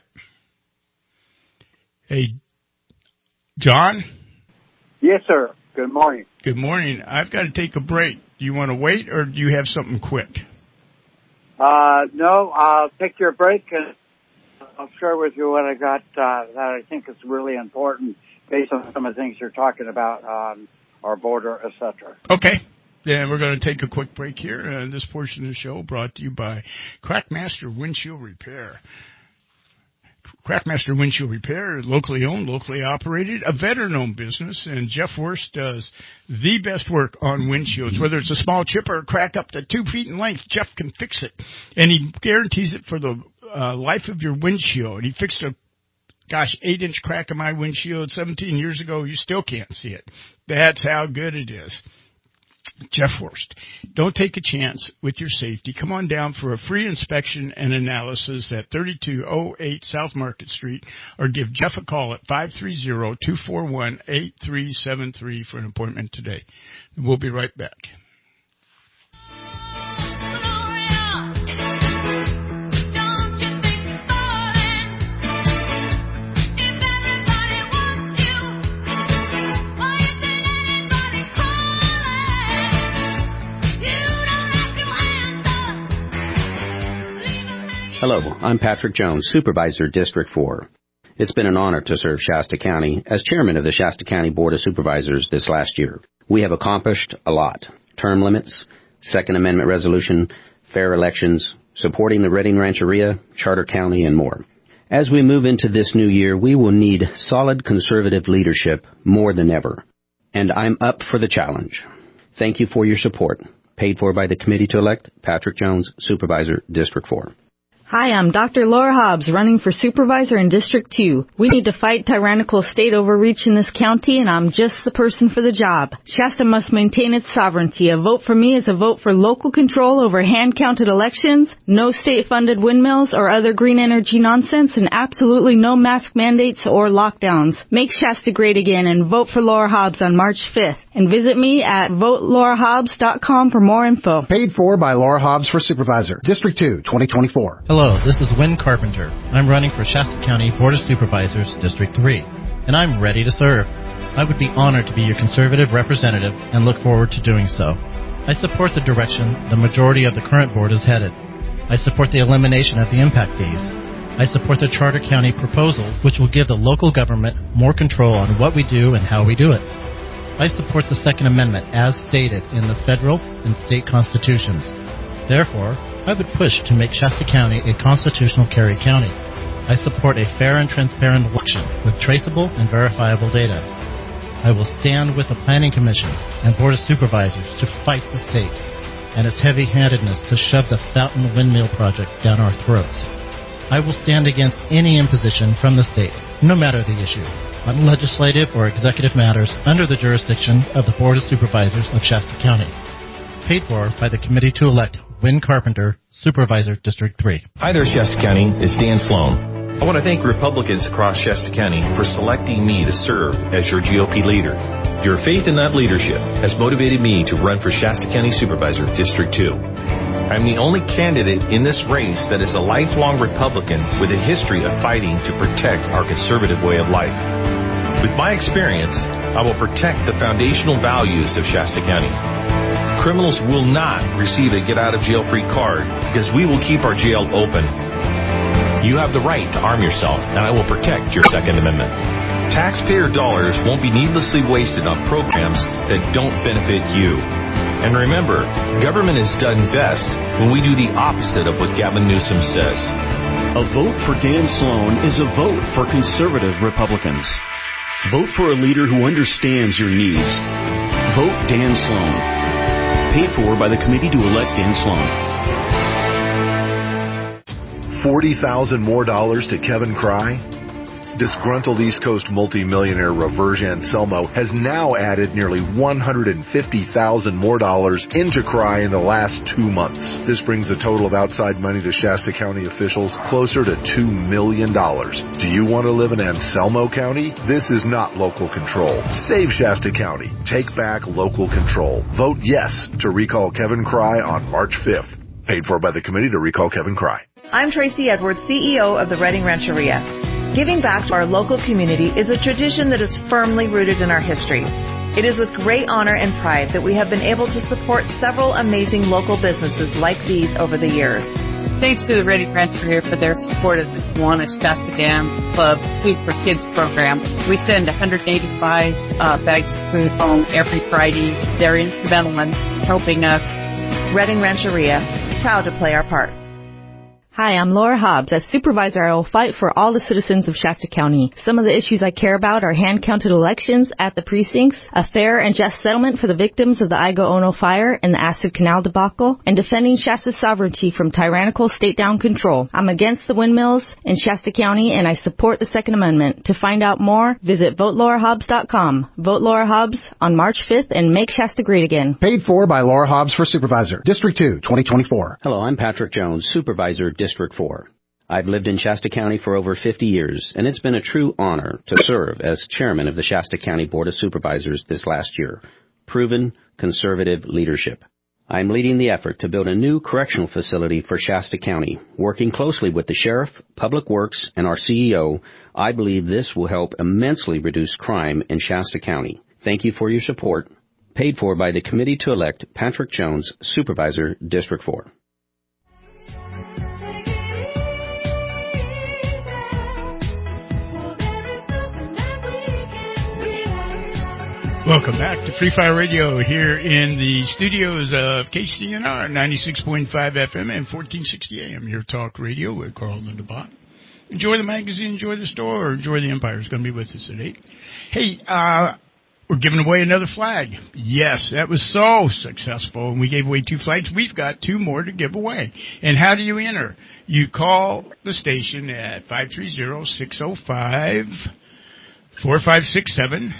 Hey, John? Yes, sir. Good morning. Good morning. I've got to take a break. Do you want to wait, or do you have something quick? Uh, no, I'll take your break and I'll share with you what I got, uh, that I think is really important based on some of the things you're talking about on our border, et cetera. Okay. Then we're going to take a quick break here. Uh, this portion of the show brought to you by Crackmaster Windshield Repair. Crackmaster Windshield Repair is locally owned, locally operated, a veteran-owned business, and Jeff Worst does the best work on windshields. Whether it's a small chip or a crack up to two feet in length, Jeff can fix it. And he guarantees it for the uh, life of your windshield. He fixed a Gosh, eight-inch crack in my windshield seventeen years ago. You still can't see it. That's how good it is. Jeff Worst. Don't take a chance with your safety. Come on down for a free inspection and analysis at thirty-two oh eight South Market Street, or give Jeff a call at five three zero, two four one, eight three seven three for an appointment today. We'll be right back. Hello, I'm Patrick Jones, Supervisor, District four. It's been an honor to serve Shasta County as chairman of the Shasta County Board of Supervisors this last year. We have accomplished a lot. Term limits, Second Amendment resolution, fair elections, supporting the Reading Rancheria, Charter County, and more. As we move into this new year, we will need solid conservative leadership more than ever. And I'm up for the challenge. Thank you for your support. Paid for by the committee to elect Patrick Jones, Supervisor, District four. Hi, I'm Doctor Laura Hobbs, running for supervisor in District two. We need to fight tyrannical state overreach in this county, and I'm just the person for the job. Shasta must maintain its sovereignty. A vote for me is a vote for local control over hand-counted elections, no state-funded windmills or other green energy nonsense, and absolutely no mask mandates or lockdowns. Make Shasta great again and vote for Laura Hobbs on March fifth. And visit me at vote laura hobbs dot com for more info. Paid for by Laura Hobbs for Supervisor, District two, twenty twenty-four. Hello, this is Wynn Carpenter. I'm running for Shasta County Board of Supervisors, District three, and I'm ready to serve. I would be honored to be your conservative representative and look forward to doing so. I support the direction the majority of the current board is headed. I support the elimination of the impact fees. I support the Charter County proposal, which will give the local government more control on what we do and how we do it. I support the Second Amendment as stated in the federal and state constitutions. Therefore, I would push to make Shasta County a constitutional carry county. I support a fair and transparent election with traceable and verifiable data. I will stand with the Planning Commission and Board of Supervisors to fight the state and its heavy-handedness to shove the Fountain Windmill project down our throats. I will stand against any imposition from the state, no matter the issue, on legislative or executive matters under the jurisdiction of the Board of Supervisors of Shasta County. Paid for by the committee to elect Wynn Carpenter, Supervisor, District three. Hi there, Shasta County. It's Dan Sloan. I want to thank Republicans across Shasta County for selecting me to serve as your G O P leader. Your faith in that leadership has motivated me to run for Shasta County Supervisor, District two. I'm the only candidate in this race that is a lifelong Republican with a history of fighting to protect our conservative way of life. With my experience, I will protect the foundational values of Shasta County. Criminals will not receive a get-out-of-jail-free card because we will keep our jail open. You have the right to arm yourself, and I will protect your Second Amendment. taxpayer dollars won't be needlessly wasted on programs that don't benefit you. And remember, government is done best when we do the opposite of what Gavin Newsom says. A vote for Dan Sloan is a vote for conservative Republicans. Vote for a leader who understands your needs. Vote Dan Sloan. Paid for by the committee to elect Dan Sloan. forty thousand dollars more dollars to Kevin Cry? Disgruntled East Coast multimillionaire Roverge Anselmo has now added nearly one hundred fifty thousand dollars more dollars into Cry in the last two months. This brings the total of outside money to Shasta County officials closer to two million dollars. Do you want to live in Anselmo County? This is not local control. Save Shasta County. Take back local control. Vote yes to recall Kevin Cry on March fifth. Paid for by the committee to recall Kevin Cry. I'm Tracy Edwards, C E O of the Redding Rancheria. Giving back to our local community is a tradition that is firmly rooted in our history. It is with great honor and pride that we have been able to support several amazing local businesses like these over the years. Thanks to the Redding Rancheria for their support of the Kiwanis Shasta Dam Club Food for Kids program. We send one hundred eighty-five uh, bags of food home every Friday. They're instrumental in helping us. Redding Rancheria, proud to play our part. Hi, I'm Laura Hobbs. As supervisor, I will fight for all the citizens of Shasta County. Some of the issues I care about are hand-counted elections at the precincts, a fair and just settlement for the victims of the Igo Ono fire and the Acid Canal debacle, and defending Shasta's sovereignty from tyrannical state-down control. I'm against the windmills in Shasta County, and I support the Second Amendment. To find out more, visit vote laura hobbs dot com. Vote Laura Hobbs on March fifth and make Shasta great again. Paid for by Laura Hobbs for Supervisor, District two, twenty twenty-four. Hello, I'm Patrick Jones, Supervisor, District four. I've lived in Shasta County for over fifty years, and it's been a true honor to serve as chairman of the Shasta County Board of Supervisors this last year. Proven conservative leadership. I'm leading the effort to build a new correctional facility for Shasta County. Working closely with the sheriff, Public Works, and our C E O, I believe this will help immensely reduce crime in Shasta County. Thank you for your support. Paid for by the committee to elect Patrick Jones, Supervisor, District four. Welcome back to Free Fire Radio here in the studios of K C N R, ninety-six point five F M and fourteen sixty A M, your talk radio with Carl Lindenbach. Enjoy the magazine, enjoy the store, or enjoy the Empire. Is going to be with us at eight. Hey, uh, we're giving away another flag. Yes, that was so successful, and we gave away two flags. We've got two more to give away. And how do you enter? You call the station at five three zero, six zero five, four five six seven.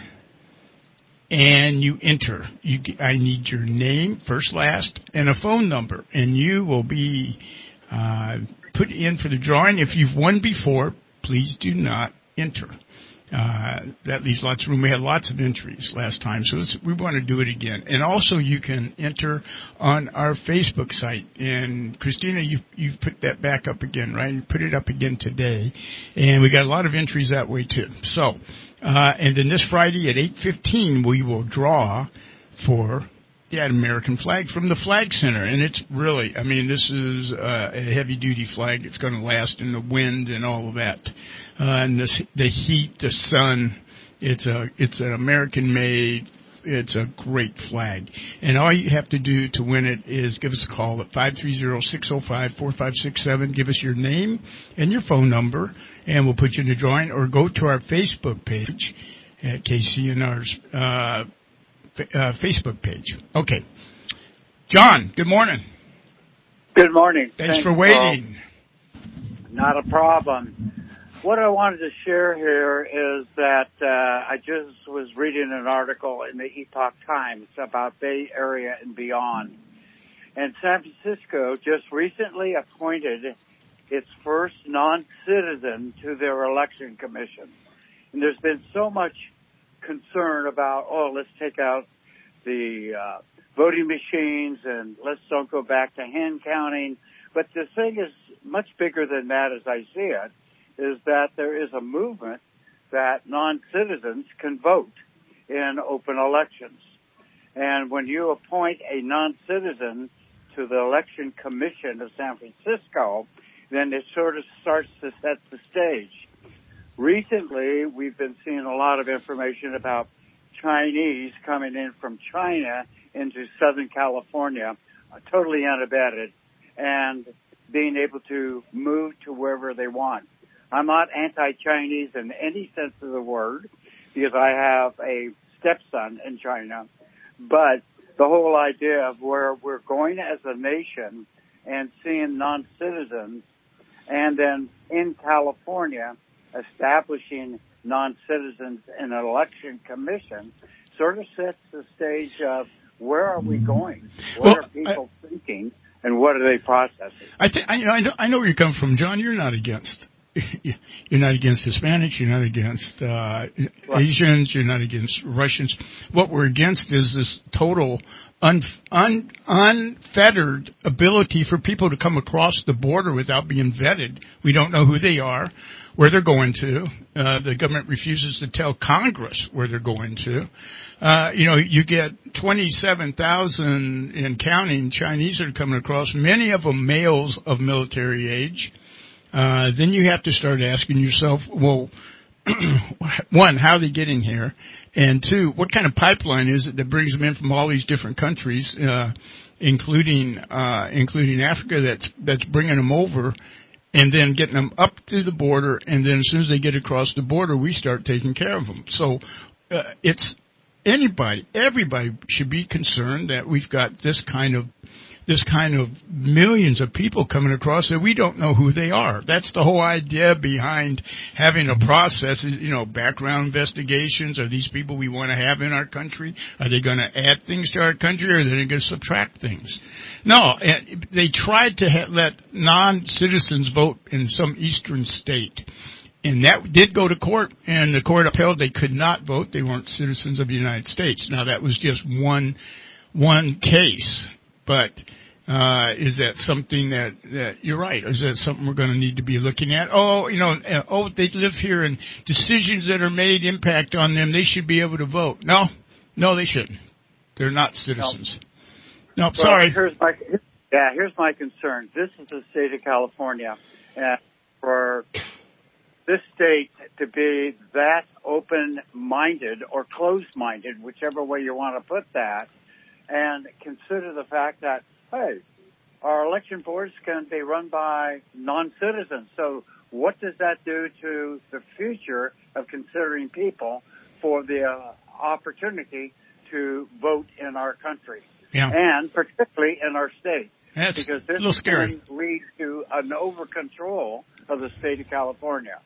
And you enter. You, I need your name, first, last, and a phone number, and you will be uh, put in for the drawing. If you've won before, please do not enter. Uh, that leaves lots of room. We had lots of entries last time, so let's, we want to do it again. And also, you can enter on our Facebook site. And Christina, you you put that back up again, right? You put it up again today, and we got a lot of entries that way too. So, uh, and then this Friday at eight fifteen, we will draw for the American flag from the Flag Center, and it's really, I mean, this is uh, a heavy-duty flag. It's going to last in the wind and all of that. Uh, and this, the heat, the sun, it's a it's an American-made, it's a great flag. And all you have to do to win it is give us a call at five three zero, six zero five, four five six seven. Give us your name and your phone number, and we'll put you in the drawing, or go to our Facebook page at K C N R's uh, uh, Facebook page. Okay. John, good morning. Good morning. Thanks, Thanks for waiting. Paul. Not a problem. What I wanted to share here is that uh, I just was reading an article in the Epoch Times about Bay Area and beyond. And San Francisco just recently appointed its first non-citizen to their election commission. And there's been so much concern about, oh, let's take out the uh, voting machines and let's don't go back to hand counting. But the thing is much bigger than that, as I see it, is that there is a movement that non-citizens can vote in open elections. And when you appoint a non-citizen to the Election Commission of San Francisco, then it sort of starts to set the stage. recently we've been seeing a lot of information about Chinese coming in from China into Southern California, uh, totally unabated, and being able to move to wherever they want. I'm not anti-Chinese in any sense of the word, because I have a stepson in China, but the whole idea of where we're going as a nation and seeing non-citizens, and then in California establishing non-citizens in an election commission, sort of sets the stage of where are we going? What well, are people I, thinking, and what are they processing? I think I, I know I know where you come from, John. You're not against. You're not against Hispanics. You're not against uh, right. Asians. You're not against Russians. What we're against is this total un, un, unfettered ability for people to come across the border without being vetted. We don't know who they are, where they're going to. Uh, the government refuses to tell Congress where they're going to. Uh, you know, you get twenty-seven thousand and counting Chinese that are coming across, many of them males of military age. Uh, then you have to start asking yourself, well, one, how are they getting here? And two, what kind of pipeline is it that brings them in from all these different countries, uh, including, uh, including Africa, that's, that's bringing them over and then getting them up to the border. And then as soon as they get across the border, we start taking care of them. So, uh, it's anybody, everybody should be concerned that we've got this kind of this kind of millions of people coming across that we don't know who they are. That's the whole idea behind having a process, you know, background investigations. Are these people we want to have in our country? Are they going to add things to our country, or are they going to subtract things? No, they tried to ha- let non-citizens vote in some eastern state. And that did go to court, and the court upheld they could not vote. They weren't citizens of the United States. Now, that was just one one case. But uh, is that something that, that you're right? Is that something we're going to need to be looking at? Oh, you know, uh, oh, they live here, and decisions that are made impact on them. They should be able to vote. No, no, they shouldn't. They're not citizens. No, nope, well, sorry. Here's my, yeah, here's my concern. This is the state of California, and for this state to be that open-minded or closed-minded, whichever way you want to put that, and consider the fact that, hey, our election boards can be run by non-citizens. So what does that do to the future of considering people for the uh, opportunity to vote in our country? Yeah. And particularly in our state. That's because this a little scary. can lead to an over-control of the state of California.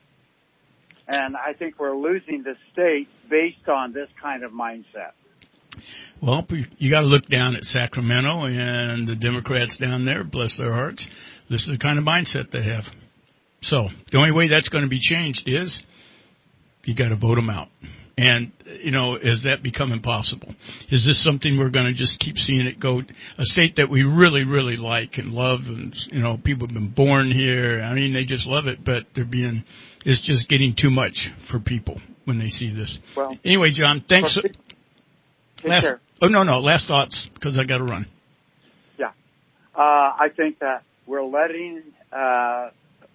And I think we're losing the state based on this kind of mindset. Well, you got to look down at Sacramento and the Democrats down there, bless their hearts. This is the kind of mindset they have. So the only way that's going to be changed is you got to vote them out. And, you know, is that become impossible? Is this something we're going to just keep seeing it go? A state that we really, really like and love, and, you know, people have been born here. I mean, they just love it, but they're being, it's just getting too much for people when they see this. Well, anyway, John, thanks. Take last, care. Oh, no, no, last thoughts, because I got to run. Yeah. Uh, I think that we're letting uh,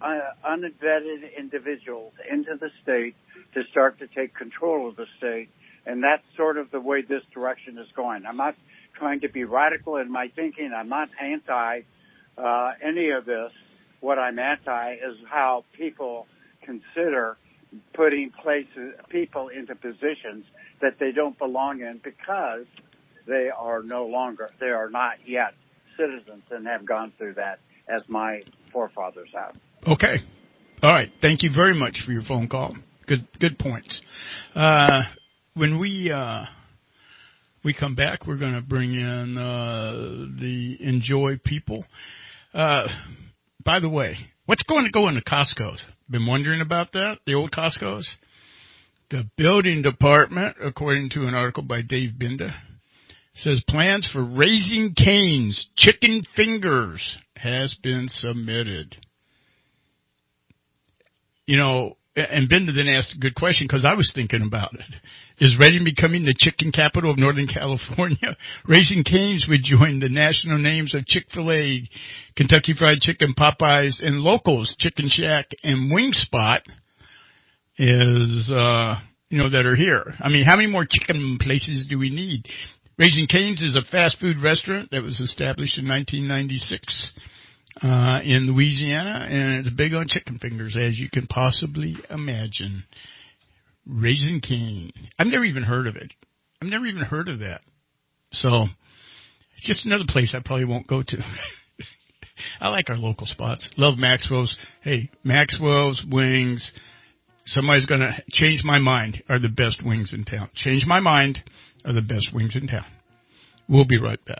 unvetted individuals into the state to start to take control of the state, and that's sort of the way this direction is going. I'm not trying to be radical in my thinking. I'm not anti uh, any of this. What I'm anti is how people consider putting places, people into positions that they don't belong in because they are no longer, they are not yet citizens and have gone through that as my forefathers have. Okay. All right. Thank you very much for your phone call. Good, good points. Uh, when we, uh, we come back, we're going to bring in, uh, the Enjoy people. Uh, by the way, what's going to go into Costco's? Been wondering about that? The old Costco's? The building department, according to an article by Dave Binda, says plans for Raising Cane's chicken fingers has been submitted. You know, and Binda then asked a good question because I was thinking about it. Is Reading becoming the chicken capital of Northern California? Raising Cane's would join the national names of Chick-fil-A, Kentucky Fried Chicken, Popeyes, and Locals, Chicken Shack, and Wingspot is, uh, you know, that are here. I mean, how many more chicken places do we need? Raising Cane's is a fast food restaurant that was established in nineteen ninety-six uh, in Louisiana, and it's big on chicken fingers, as you can possibly imagine. Raising Cane. I've never even heard of it. I've never even heard of that. So, it's just another place I probably won't go to. I like our local spots. Love Maxwell's. Hey, Maxwell's Wings. Somebody's going to change my mind are the best wings in town. Change my mind are the best wings in town. We'll be right back.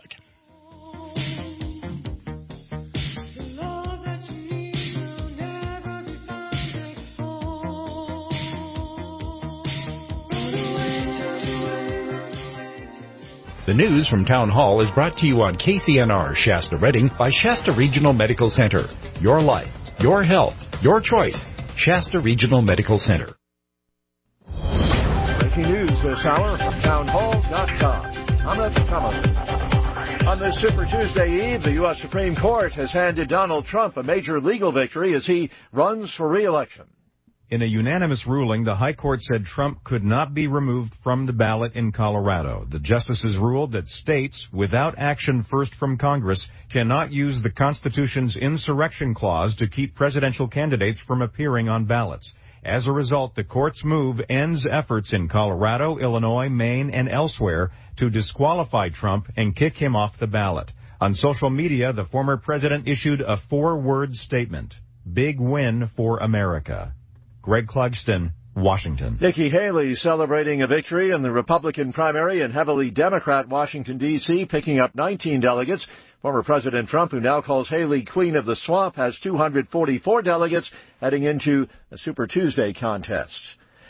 The news from Town Hall is brought to you on K C N R Shasta Redding by Shasta Regional Medical Center. Your life, your health, your choice. Shasta Regional Medical Center. Breaking news this hour from town hall dot com. I'm Rich Thomas. On this Super Tuesday Eve, the U S Supreme Court has handed Donald Trump a major legal victory as he runs for re-election. In a unanimous ruling, the High Court said Trump could not be removed from the ballot in Colorado. The justices ruled that states, without action first from Congress, cannot use the Constitution's insurrection clause to keep presidential candidates from appearing on ballots. As a result, the court's move ends efforts in Colorado, Illinois, Maine, and elsewhere to disqualify Trump and kick him off the ballot. On social media, the former president issued a four-word statement: big win for America. Greg Clugston, Washington. Nikki Haley celebrating a victory in the Republican primary in heavily Democrat Washington, D C, picking up nineteen delegates. Former President Trump, who now calls Haley Queen of the Swamp, has two hundred forty-four delegates heading into the Super Tuesday contest.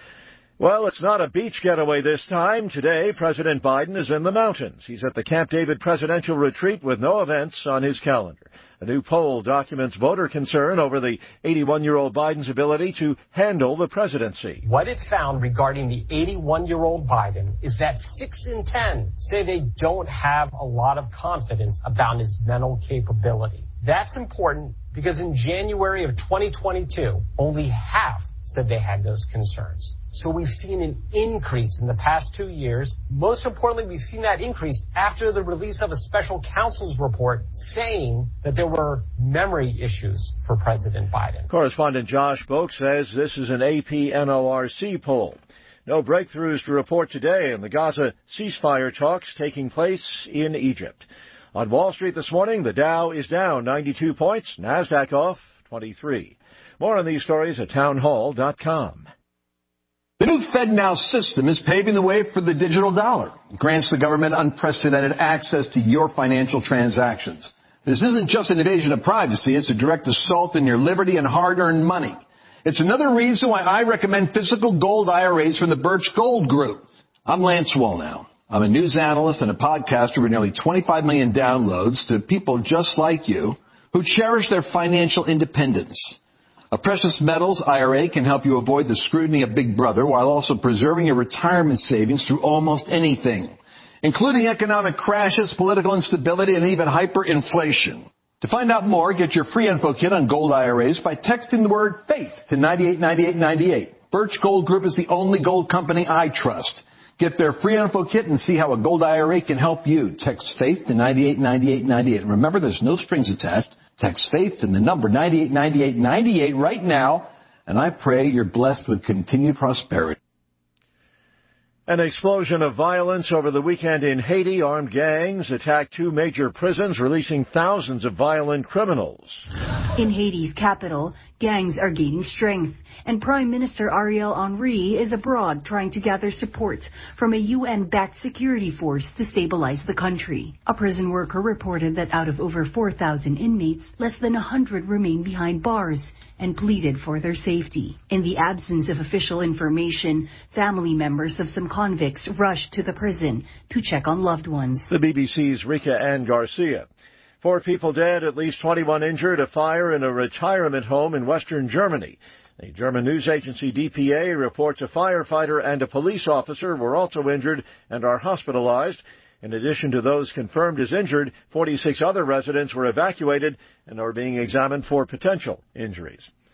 Well, it's not a beach getaway this time. Today, President Biden is in the mountains. He's at the Camp David Presidential Retreat with no events on his calendar. A new poll documents voter concern over the eighty-one-year-old Biden's ability to handle the presidency. What it found regarding the eighty-one-year-old Biden is that six in ten say they don't have a lot of confidence about his mental capability. That's important because in January of twenty twenty-two, only half said they had those concerns. So we've seen an increase in the past two years. Most importantly, we've seen that increase after the release of a special counsel's report saying that there were memory issues for President Biden. Correspondent Josh Boak says this is an A P N O R C poll. No breakthroughs to report today in the Gaza ceasefire talks taking place in Egypt. On Wall Street this morning, the Dow is down ninety-two points, NASDAQ off twenty-three. More on these stories at town hall dot com. The new FedNow system is paving the way for the digital dollar. It grants the government unprecedented access to your financial transactions. This isn't just an invasion of privacy. It's a direct assault on your liberty and hard-earned money. It's another reason why I recommend physical gold I R As from the Birch Gold Group. I'm Lance Wallnow. I'm a news analyst and a podcaster with nearly twenty-five million downloads to people just like you who cherish their financial independence. A precious metals I R A can help you avoid the scrutiny of Big Brother while also preserving your retirement savings through almost anything, including economic crashes, political instability, and even hyperinflation. To find out more, get your free info kit on gold I R As by texting the word FAITH to nine eight nine eight nine eight. Birch Gold Group is the only gold company I trust. Get their free info kit and see how a gold I R A can help you. Text FAITH to nine eight nine eight nine eight. And remember, there's no strings attached. Text FAITH to the number nine eight nine eight nine eight right now, and I pray you're blessed with continued prosperity. An explosion of violence over the weekend in Haiti. Armed gangs attacked two major prisons, releasing thousands of violent criminals. In Haiti's capital, gangs are gaining strength, and Prime Minister Ariel Henry is abroad trying to gather support from a U N-backed security force to stabilize the country. A prison worker reported that out of over four thousand inmates, less than one hundred remain behind bars and pleaded for their safety. In the absence of official information, family members of some convicts rushed to the prison to check on loved ones. The B B C's Rika Ann Garcia. Four people dead, at least twenty-one injured, a fire in a retirement home in western Germany. The German news agency D P A reports a firefighter and a police officer were also injured and are hospitalized. In addition to those confirmed as injured, forty-six other residents were evacuated and are being examined for potential injuries.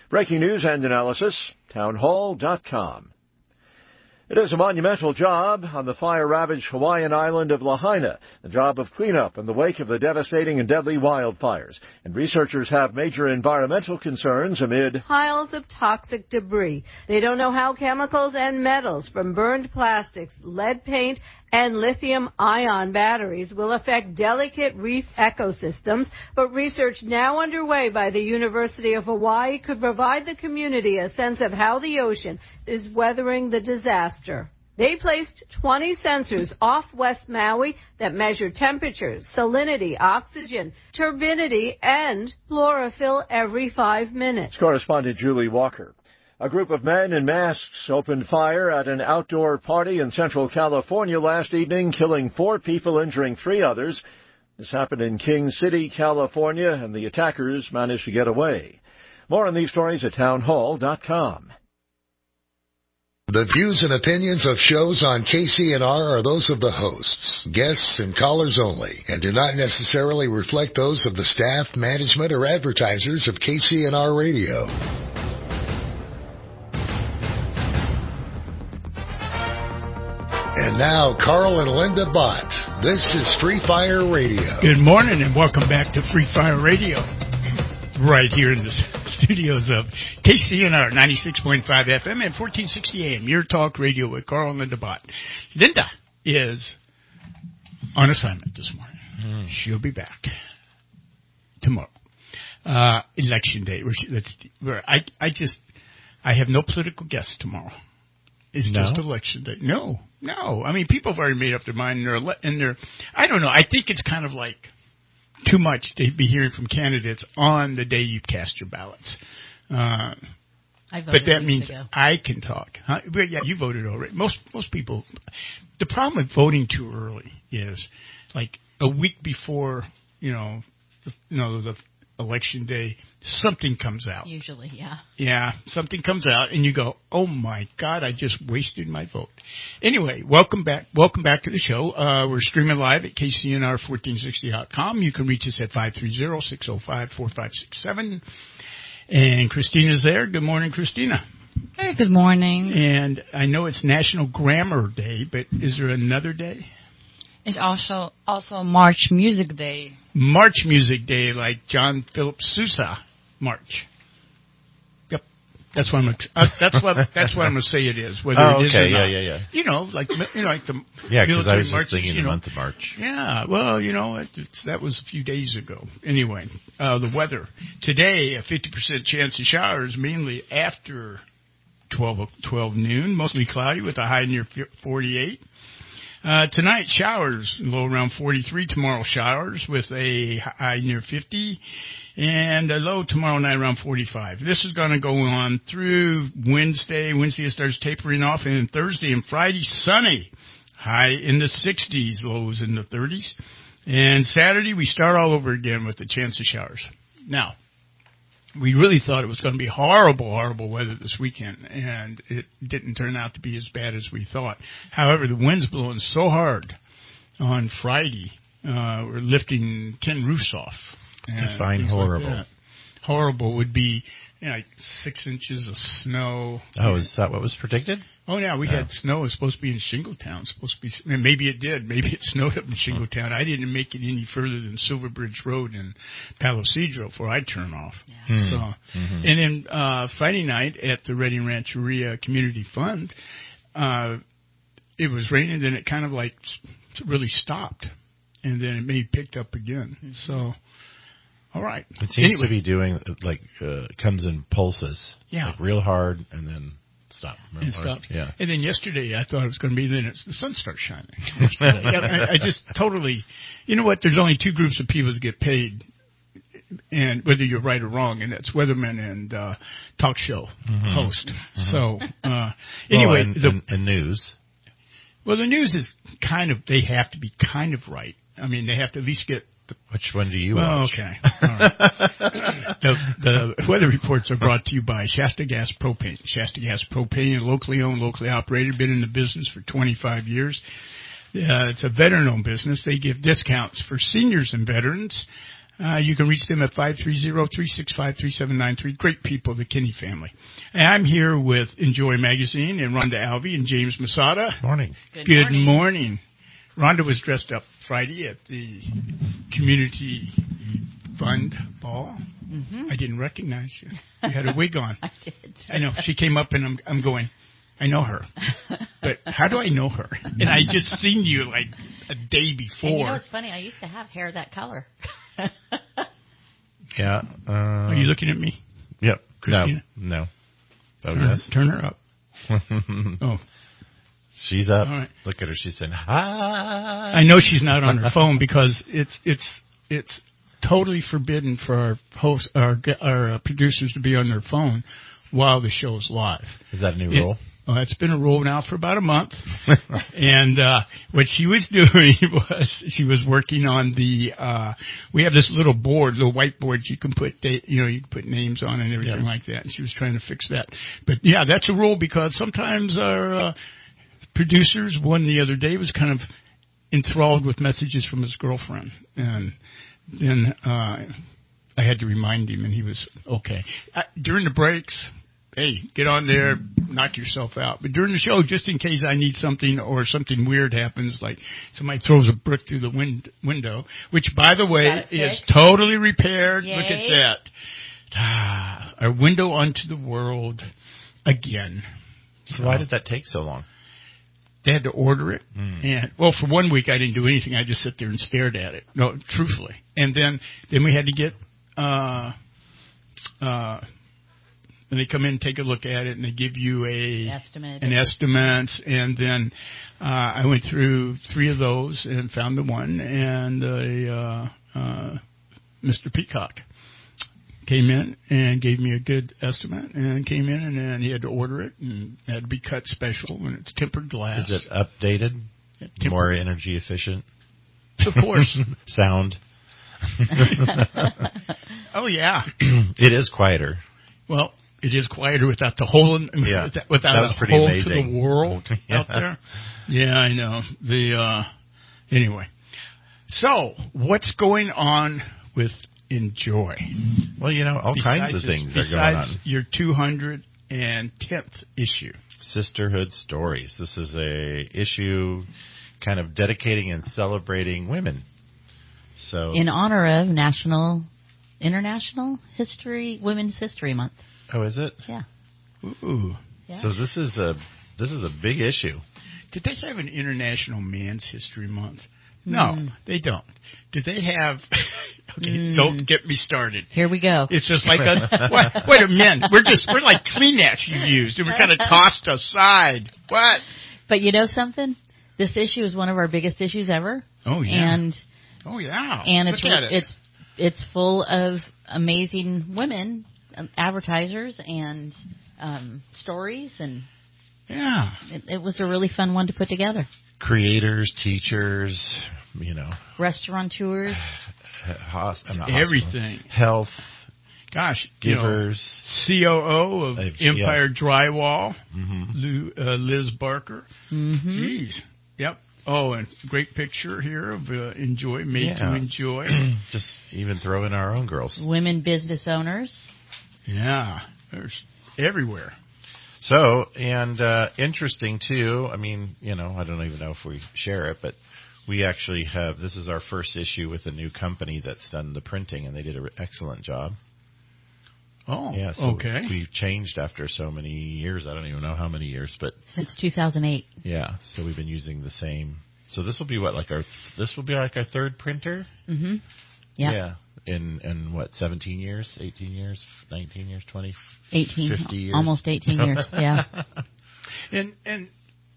Breaking news and analysis, townhall dot com. It is a monumental job on the fire-ravaged Hawaiian island of Lahaina, the job of cleanup in the wake of the devastating and deadly wildfires. And researchers have major environmental concerns amid piles of toxic debris. They don't know how chemicals and metals from burned plastics, lead paint, and lithium-ion batteries will affect delicate reef ecosystems, but research now underway by the University of Hawaii could provide the community a sense of how the ocean is weathering the disaster. They placed twenty sensors off West Maui that measure temperatures, salinity, oxygen, turbidity, and chlorophyll every five minutes. Correspondent Julie Walker. A group of men in masks opened fire at an outdoor party in Central California last evening, killing four people, injuring three others. This happened in King City, California, and the attackers managed to get away. More on these stories at townhall dot com. The views and opinions of shows on K C N R are those of the hosts, guests, and callers only, and do not necessarily reflect those of the staff, management, or advertisers of K C N R Radio. And now, Carl and Linda Bott. This is Free Fire Radio. Good morning and welcome back to Free Fire Radio. Right here in the studios of K C N R ninety-six point five F M and fourteen sixty A M. Your talk radio with Carl and Linda Bott. Linda is on assignment this morning. Mm. She'll be back tomorrow. Uh, election day. Where she, that's, where I, I just, I have no political guests tomorrow. It's no? just election day. No, no. I mean, people have already made up their mind, and they're, and they're, I don't know. I think it's kind of like too much to be hearing from candidates on the day you cast your ballots. Uh, I voted but that means ago. I can talk. Huh? But yeah, you voted already. Most most people. The problem with voting too early is, like a week before, you know, the, you know the election day, something comes out. Usually, yeah. Yeah, something comes out, and you go, "Oh my God, I just wasted my vote." Anyway, welcome back. Welcome back to the show. Uh, we're streaming live at K C N R fourteen sixty dot com. You can reach us at five three zero, six zero five, four five six seven. And Christina's there. Good morning, Christina. Hey, good morning. And I know it's National Grammar Day, but is there another day? It's also also March Music Day. March Music Day, like John Philip Sousa March. Yep, that's what I'm. Uh, that's what that's what I'm gonna say. It is whether oh, it is okay. or not. Yeah, yeah, yeah. You know, like you know, like the yeah, because I was marches, just thinking you know, the month of March. Yeah, well, you know, it, it's, that was a few days ago. Anyway, uh, the weather today: a fifty percent chance of showers, mainly after twelve, twelve noon. Mostly cloudy with a high near forty-eight. Uh, tonight, showers, low around forty-three. Tomorrow, showers with a high near fifty. And a low tomorrow night around forty-five. This is going to go on through Wednesday. Wednesday it starts tapering off. And Thursday and Friday, sunny. High in the sixties, lows in the thirties. And Saturday, we start all over again with a chance of showers. Now, we really thought it was going to be horrible, horrible weather this weekend, and it didn't turn out to be as bad as we thought. However, the wind's blowing so hard on Friday, uh, we're lifting ten roofs off. Define horrible. Like horrible would be, you know, like six inches of snow. Oh, is that what was predicted? Oh, yeah, we no. had snow. It was supposed to be in Shingletown. Supposed to be, and maybe it did. Maybe it snowed up in Shingletown. I didn't make it any further than Silver Bridge Road in Palo Cedro before I turn off. Yeah. Mm. So, mm-hmm. and then uh, Friday night at the Redding Rancheria Community Fund, uh, it was raining. Then it kind of like really stopped, and then it maybe picked up again. Mm-hmm. So. All right. It seems anyway. to be doing, like, uh, comes in pulses. Yeah. Like real hard and then stop. And stops. Yeah. And then yesterday I thought it was going to be, then it's, the sun starts shining. I, I just totally, you know what, there's only two groups of people that get paid, and whether you're right or wrong, and that's weatherman and uh, talk show mm-hmm. host. Mm-hmm. So, uh, anyway. Well, and, the, and, and news. Well, the news is kind of, they have to be kind of right. I mean, they have to at least get, Which one do you well, watch? Okay. All right. the, the weather reports are brought to you by Shasta Gas Propane. Shasta Gas Propane, locally owned, locally operated, been in the business for twenty-five years. Uh, it's a veteran-owned business. They give discounts for seniors and veterans. Uh, you can reach them at five three zero, three six five, three seven nine three. Great people, the Kinney family. And I'm here with Enjoy Magazine and Rhonda Alvey and James Masada. Morning. Good, Good morning. morning. Rhonda was dressed up Friday at the Community Fund Ball. Mm-hmm. I didn't recognize you. You had a wig on. I did. I know. She came up and I'm, I'm going, I know her. But how do I know her? And I just seen you like a day before. And you know what's funny? I used to have hair that color. Yeah. Uh, Are you looking at me? Yep. Christina? No. No. Oh, turn, yes. Turn her up. Oh. She's up. All right. Look at her. She's saying, hi. I know she's not on her phone because it's it's it's totally forbidden for our hosts, our, our uh, producers to be on their phone while the show's live. Is that a new it, rule? Well, it's been a rule now for about a month. And uh what she was doing was she was working on the uh we have this little board, little whiteboard you can put da- you know, you can put names on and everything yeah. like that. And she was trying to fix that. But yeah, that's a rule because sometimes our uh producers, one the other day was kind of enthralled with messages from his girlfriend. And then uh I had to remind him and he was okay. Uh, during the breaks, hey, get on there, knock yourself out. But during the show, just in case I need something or something weird happens, like somebody throws a brick through the wind- window, which, by the way, is totally repaired. Yay. Look at that. Ah, our window onto the world again. So why did that take so long? They had to order it. Mm. And, well, for one week, I didn't do anything. I just sat there and stared at it. No, truthfully. And then, then we had to get, uh, uh, and they come in and take a look at it, and they give you a estimate. an estimate. And then uh, I went through three of those and found the one. And uh, uh, uh, Mister Peacock came in and gave me a good estimate, and came in and then he had to order it, and it had to be cut special, and it's tempered glass. Is it updated? Yeah, more energy efficient? Of course. Sound? Oh, yeah. It is quieter. Well, it is quieter without the hole in, yeah. without, without that was a pretty hole amazing. to the world yeah. out there. Yeah, I know. The uh, anyway. So, what's going on with Enjoy? Well, you know, all besides kinds of things this, are going on. Besides your two hundred tenth issue. Sisterhood Stories. This is a issue kind of dedicating and celebrating women. So in honor of National International History Women's History Month. Oh, is it? Yeah. Ooh. Yeah. So this is a this is a big issue. Did they have an International Men's History Month? No, mm. they don't. Did they have? Okay, mm. don't get me started. Here we go. It's just like us. What? Wait a minute. We're just we're like Kleenex you used, and we're kind of tossed aside. What? But you know something? This issue is one of our biggest issues ever. Oh yeah. And oh yeah. And Look it's at it. it's it's full of amazing women, um, advertisers, and um, stories, and yeah, it, it was a really fun one to put together. Creators, teachers, you know, restaurateurs, hos- everything, health. Gosh, givers, you know, C O O of I've, Empire yeah. Drywall, mm-hmm. Lou, uh, Liz Barker. Mm-hmm. Jeez, yep. Oh, and great picture here of uh, Enjoy, made yeah. to enjoy. Just even throw in our own girls. Women business owners. Yeah, there's everywhere. So, and uh, interesting, too, I mean, you know, I don't even know if we share it, but we actually have, this is our first issue with a new company that's done the printing, and they did an excellent job. Oh, yeah, so okay. We've changed after so many years. I don't even know how many years, but since two thousand eight. Yeah, so we've been using the same. So this will be what, like our, this will be like our third printer? Mm-hmm. Yep. Yeah. In, in what, seventeen years, eighteen years, nineteen years, twenty, eighteen, fifty years? Almost eighteen years, yeah. And, and,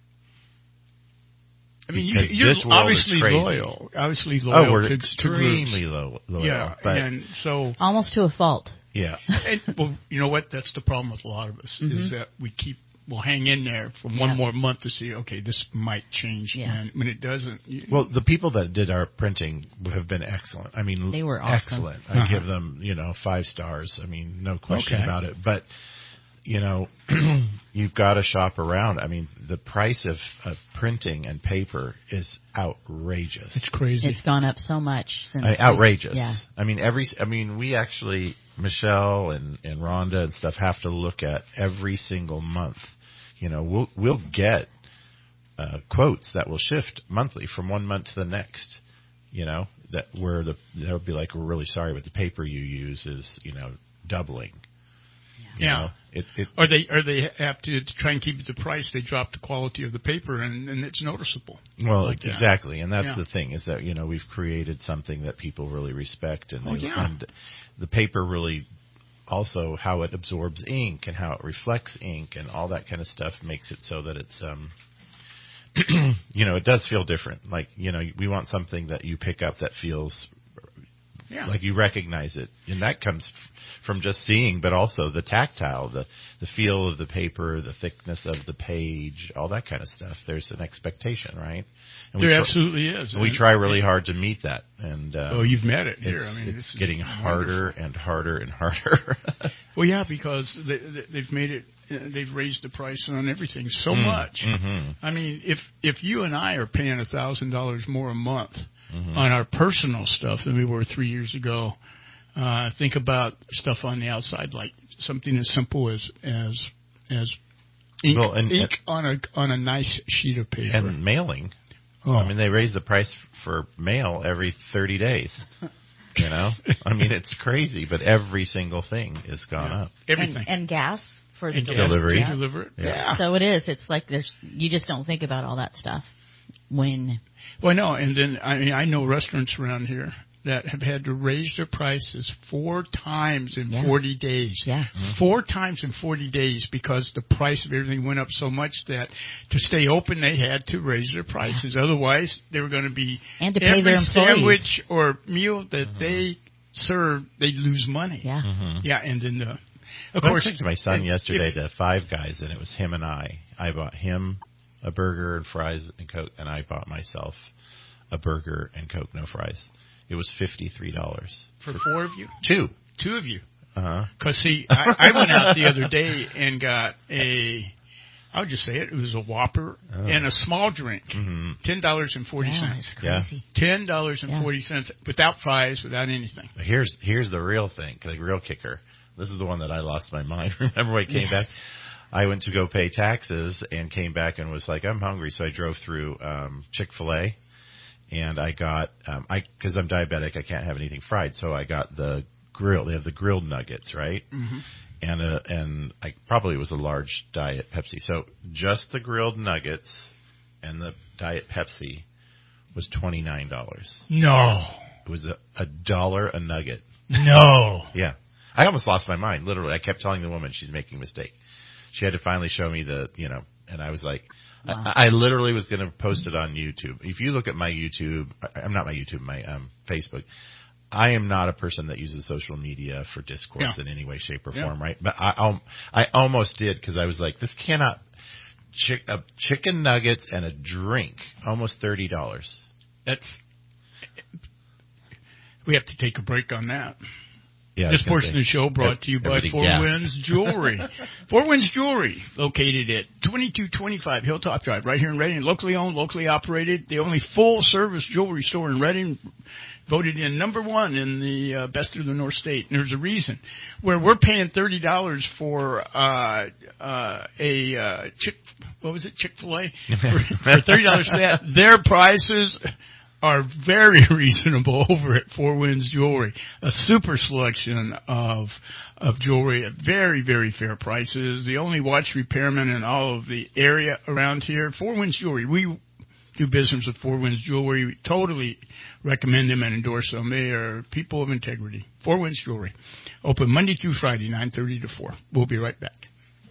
I mean, because you, you're this world obviously is crazy. loyal. Obviously loyal oh, we're to, extremely to lo- loyal. Yeah, but and so... Almost to a fault. Yeah. And, well, you know what? That's the problem with a lot of us, mm-hmm. is that we keep... We'll hang in there for one yeah. more month to see, okay, this might change. Yeah. And when it doesn't... You, well, the people that did our printing have been excellent. I mean, they were awesome. Excellent. I uh-huh. give them, you know, five stars. I mean, no question okay. about it. But, you know, you've got to shop around. I mean, the price of, of printing and paper is outrageous. It's crazy. It's gone up so much since. I, outrageous. Yeah. I mean, every. I mean, we actually, Michelle and, and Rhonda and stuff, have to look at every single month. You know, we'll we'll get uh, quotes that will shift monthly from one month to the next. You know, that where the they'll be like, we're really sorry, but the paper you use is, you know, doubling. You yeah. know, it, it, or they or they have to, to try and keep the price. They drop the quality of the paper, and, and it's noticeable. Well, like exactly, that. and that's yeah. the thing is that, you know, we've created something that people really respect, and, oh, they, yeah. and the paper really also how it absorbs ink and how it reflects ink and all that kind of stuff makes it so that it's um you know, it does feel different. Like, you know, we want something that you pick up that feels yeah. like you recognize it. And that comes f- from just seeing, but also the tactile, the, the feel of the paper, the thickness of the page, all that kind of stuff. There's an expectation, right? And there tr- absolutely is. We try really hard to meet that. And um, oh, you've met it it's, here. I mean, it's getting harder wonderful. and harder and harder. Well, yeah, because they, they've made it. They've raised the price on everything so mm, much. Mm-hmm. I mean, if if you and I are paying a thousand dollars more a month mm-hmm. on our personal stuff than we were three years ago, uh, think about stuff on the outside, like something as simple as as as ink, well, and, ink on a on a nice sheet of paper and mailing. Oh. I mean, they raise the price for mail every thirty days. You know, I mean, it's crazy, but every single thing has gone yeah. up. Everything and, and gas. For the and delivery, gas to deliver it. Yeah. yeah. So it is. It's like there's. You just don't think about all that stuff when. Well, no, and then I mean I know restaurants around here that have had to raise their prices four times in yeah. forty days. Yeah, mm-hmm. four times in forty days because the price of everything went up so much that to stay open they had to raise their prices. Yeah. Otherwise, they were going to be and to every pay their employees. sandwich or meal that mm-hmm. they served, they'd lose money. Yeah, mm-hmm. yeah, and then the. Of I course, took my son if, yesterday if, to Five Guys, and it was him and I. I bought him a burger and fries and Coke, and I bought myself a burger and Coke, no fries. It was fifty-three dollars. For four of you? Two. Two of you. Uh-huh. Because, see, I, I went out the other day and got a, I'll just say it, it was a Whopper oh. and a small drink, mm-hmm. ten dollars and forty cents. Yeah, it's crazy. ten dollars and forty cents yeah. without fries, without anything. Here's here's the real thing, the real kicker. This is the one that I lost my mind. Remember when I came yes. back? I went to go pay taxes and came back and was like, I'm hungry. So I drove through um, Chick-fil-A, and I got, um, I because I'm diabetic, I can't have anything fried. So I got the grill. They have the grilled nuggets, right? Mm-hmm. And uh, and I probably was a large Diet Pepsi. So just the grilled nuggets and the Diet Pepsi was twenty-nine dollars. No. It was a, a dollar a nugget. No. Yeah. I almost lost my mind, literally. I kept telling the woman she's making a mistake. She had to finally show me the, you know, and I was like, wow. I, I literally was going to post it on YouTube. If you look at my YouTube, I'm not my YouTube, my um, Facebook, I am not a person that uses social media for discourse yeah. in any way, shape, or yeah. form, right? But I, I'll, I almost did because I was like, this cannot, chick, uh, chicken nuggets and a drink, almost thirty dollars. That's, we have to take a break on that. Yeah, this portion of the show brought to you by Four gasped. Winds Jewelry. Four Winds Jewelry, located at twenty-two twenty-five Hilltop Drive, right here in Redding. Locally owned, locally operated. The only full-service jewelry store in Redding. Voted in number one in the uh, best of the North State. And there's a reason. Where we're paying thirty dollars for uh, uh, a uh, Chick, what was it, Chick-fil-A? for, for thirty dollars for that. Their prices are very reasonable over at Four Winds Jewelry. A super selection of of jewelry at very, very fair prices. The only watch repairman in all of the area around here. Four Winds Jewelry. We do business with Four Winds Jewelry. We totally recommend them and endorse them. They are people of integrity. Four Winds Jewelry. Open Monday through Friday, nine thirty to four. We'll be right back.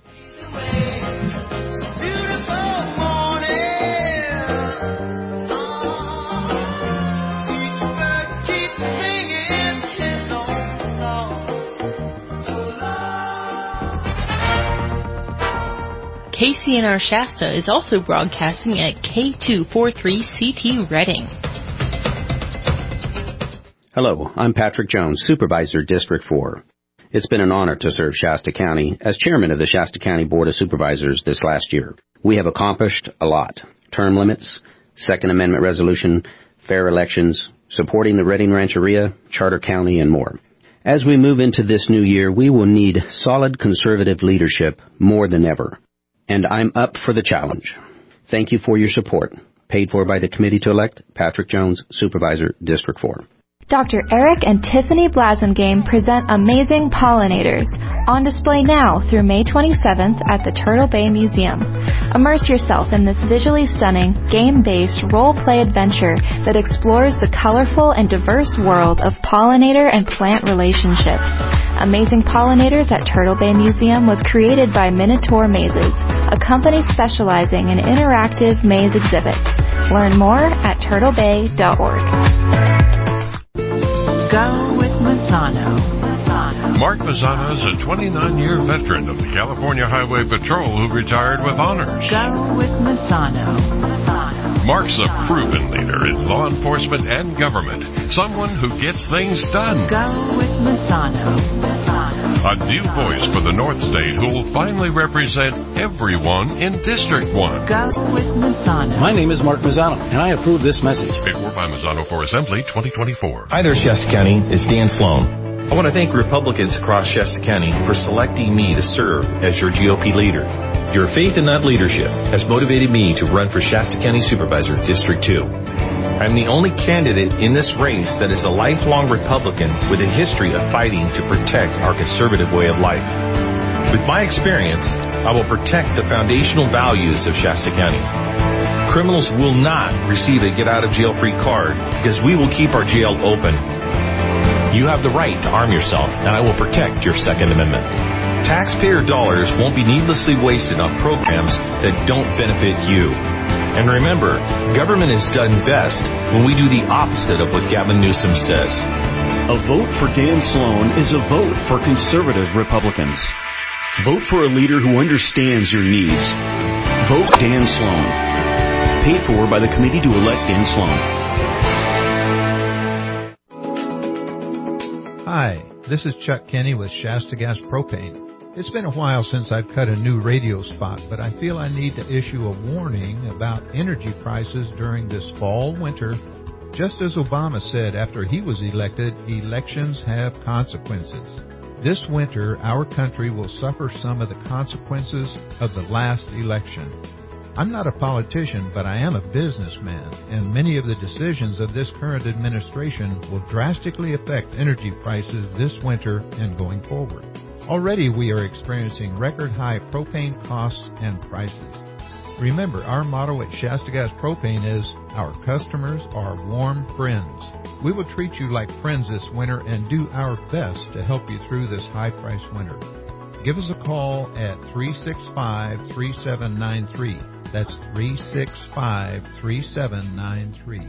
K C N R Shasta is also broadcasting at K two forty-three C T Redding. Hello, I'm Patrick Jones, Supervisor, District four. It's been an honor to serve Shasta County as chairman of the Shasta County Board of Supervisors this last year. We have accomplished a lot. Term limits, Second Amendment resolution, fair elections, supporting the Redding Rancheria, Charter County, and more. As we move into this new year, we will need solid conservative leadership more than ever. And I'm up for the challenge. Thank you for your support. Paid for by the Committee to Elect Patrick Jones, Supervisor, District four. Doctor Eric and Tiffany Blasingame present Amazing Pollinators, on display now through May twenty-seventh at the Turtle Bay Museum. Immerse yourself in this visually stunning, game-based role-play adventure that explores the colorful and diverse world of pollinator and plant relationships. Amazing Pollinators at Turtle Bay Museum was created by Minotaur Mazes, a company specializing in interactive maze exhibits. Learn more at turtle bay dot org. Go with Mazzano. Mark Mazzano is a twenty-nine-year veteran of the California Highway Patrol who retired with honors. Go with Mazzano. Mark's a proven leader in law enforcement and government, someone who gets things done. Go with Mazzano. A new voice for the North State who will finally represent everyone in District one. Go with Mazzano. My name is Mark Mazzano, and I approve this message. Paid for by Mazzano for Assembly twenty twenty-four. Hi there, Shasta County. It's Dan Sloan. I want to thank Republicans across Shasta County for selecting me to serve as your G O P leader. Your faith in that leadership has motivated me to run for Shasta County Supervisor District two. I'm the only candidate in this race that is a lifelong Republican with a history of fighting to protect our conservative way of life. With my experience, I will protect the foundational values of Shasta County. Criminals will not receive a get-out-of-jail-free card because we will keep our jail open. You have the right to arm yourself, and I will protect your Second Amendment. Taxpayer dollars won't be needlessly wasted on programs that don't benefit you. And remember, government is done best when we do the opposite of what Gavin Newsom says. A vote for Dan Sloan is a vote for conservative Republicans. Vote for a leader who understands your needs. Vote Dan Sloan. Paid for by the Committee to Elect Dan Sloan. Hi, this is Chuck Kenny with Shasta Gas Propane. It's been a while since I've cut a new radio spot, but I feel I need to issue a warning about energy prices during this fall, winter. Just as Obama said after he was elected, elections have consequences. This winter, our country will suffer some of the consequences of the last election. I'm not a politician, but I am a businessman, and many of the decisions of this current administration will drastically affect energy prices this winter and going forward. Already we are experiencing record-high propane costs and prices. Remember, our motto at Shasta Gas Propane is, our customers are warm friends. We will treat you like friends this winter and do our best to help you through this high-priced winter. Give us a call at three six five, three seven nine three. That's three six five, three seven nine three.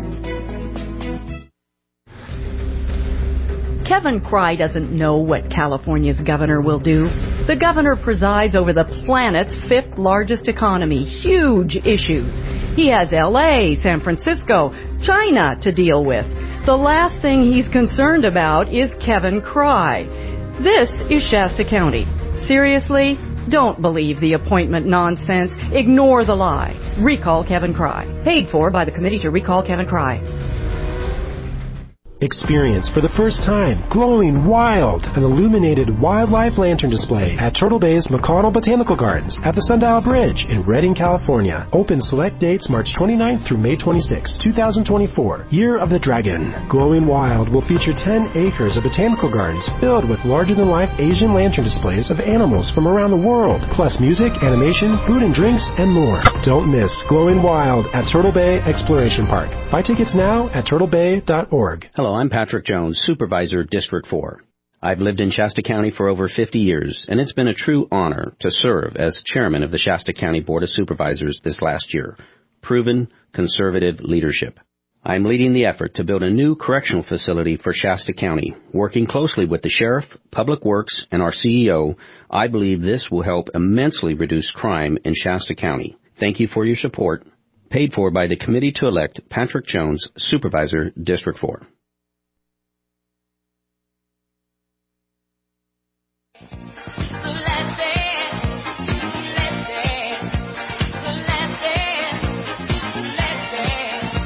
Kevin Cry doesn't know what California's governor will do. The governor presides over the planet's fifth largest economy. Huge issues. He has L A, San Francisco, China to deal with. The last thing he's concerned about is Kevin Cry. This is Shasta County. Seriously? Don't believe the appointment nonsense. Ignore the lie. Recall Kevin Cry. Paid for by the Committee to Recall Kevin Cry. Experience for the first time Glowing Wild, an illuminated wildlife lantern display at Turtle Bay's McConnell Botanical Gardens at the Sundial Bridge in Redding, California. Open select dates March twenty-ninth through May twenty-sixth, twenty twenty-four. Year of the Dragon. Glowing Wild will feature ten acres of botanical gardens filled with larger-than-life Asian lantern displays of animals from around the world, plus music, animation, food and drinks, and more. Don't miss Glowing Wild at Turtle Bay Exploration Park. Buy tickets now at turtle bay dot org. Hello, I'm Patrick Jones, Supervisor, District four. I've lived in Shasta County for over fifty years, and it's been a true honor to serve as chairman of the Shasta County Board of Supervisors this last year. Proven conservative leadership. I'm leading the effort to build a new correctional facility for Shasta County. Working closely with the Sheriff, Public Works, and our C E O, I believe this will help immensely reduce crime in Shasta County. Thank you for your support. Paid for by the Committee to Elect Patrick Jones, Supervisor, District four.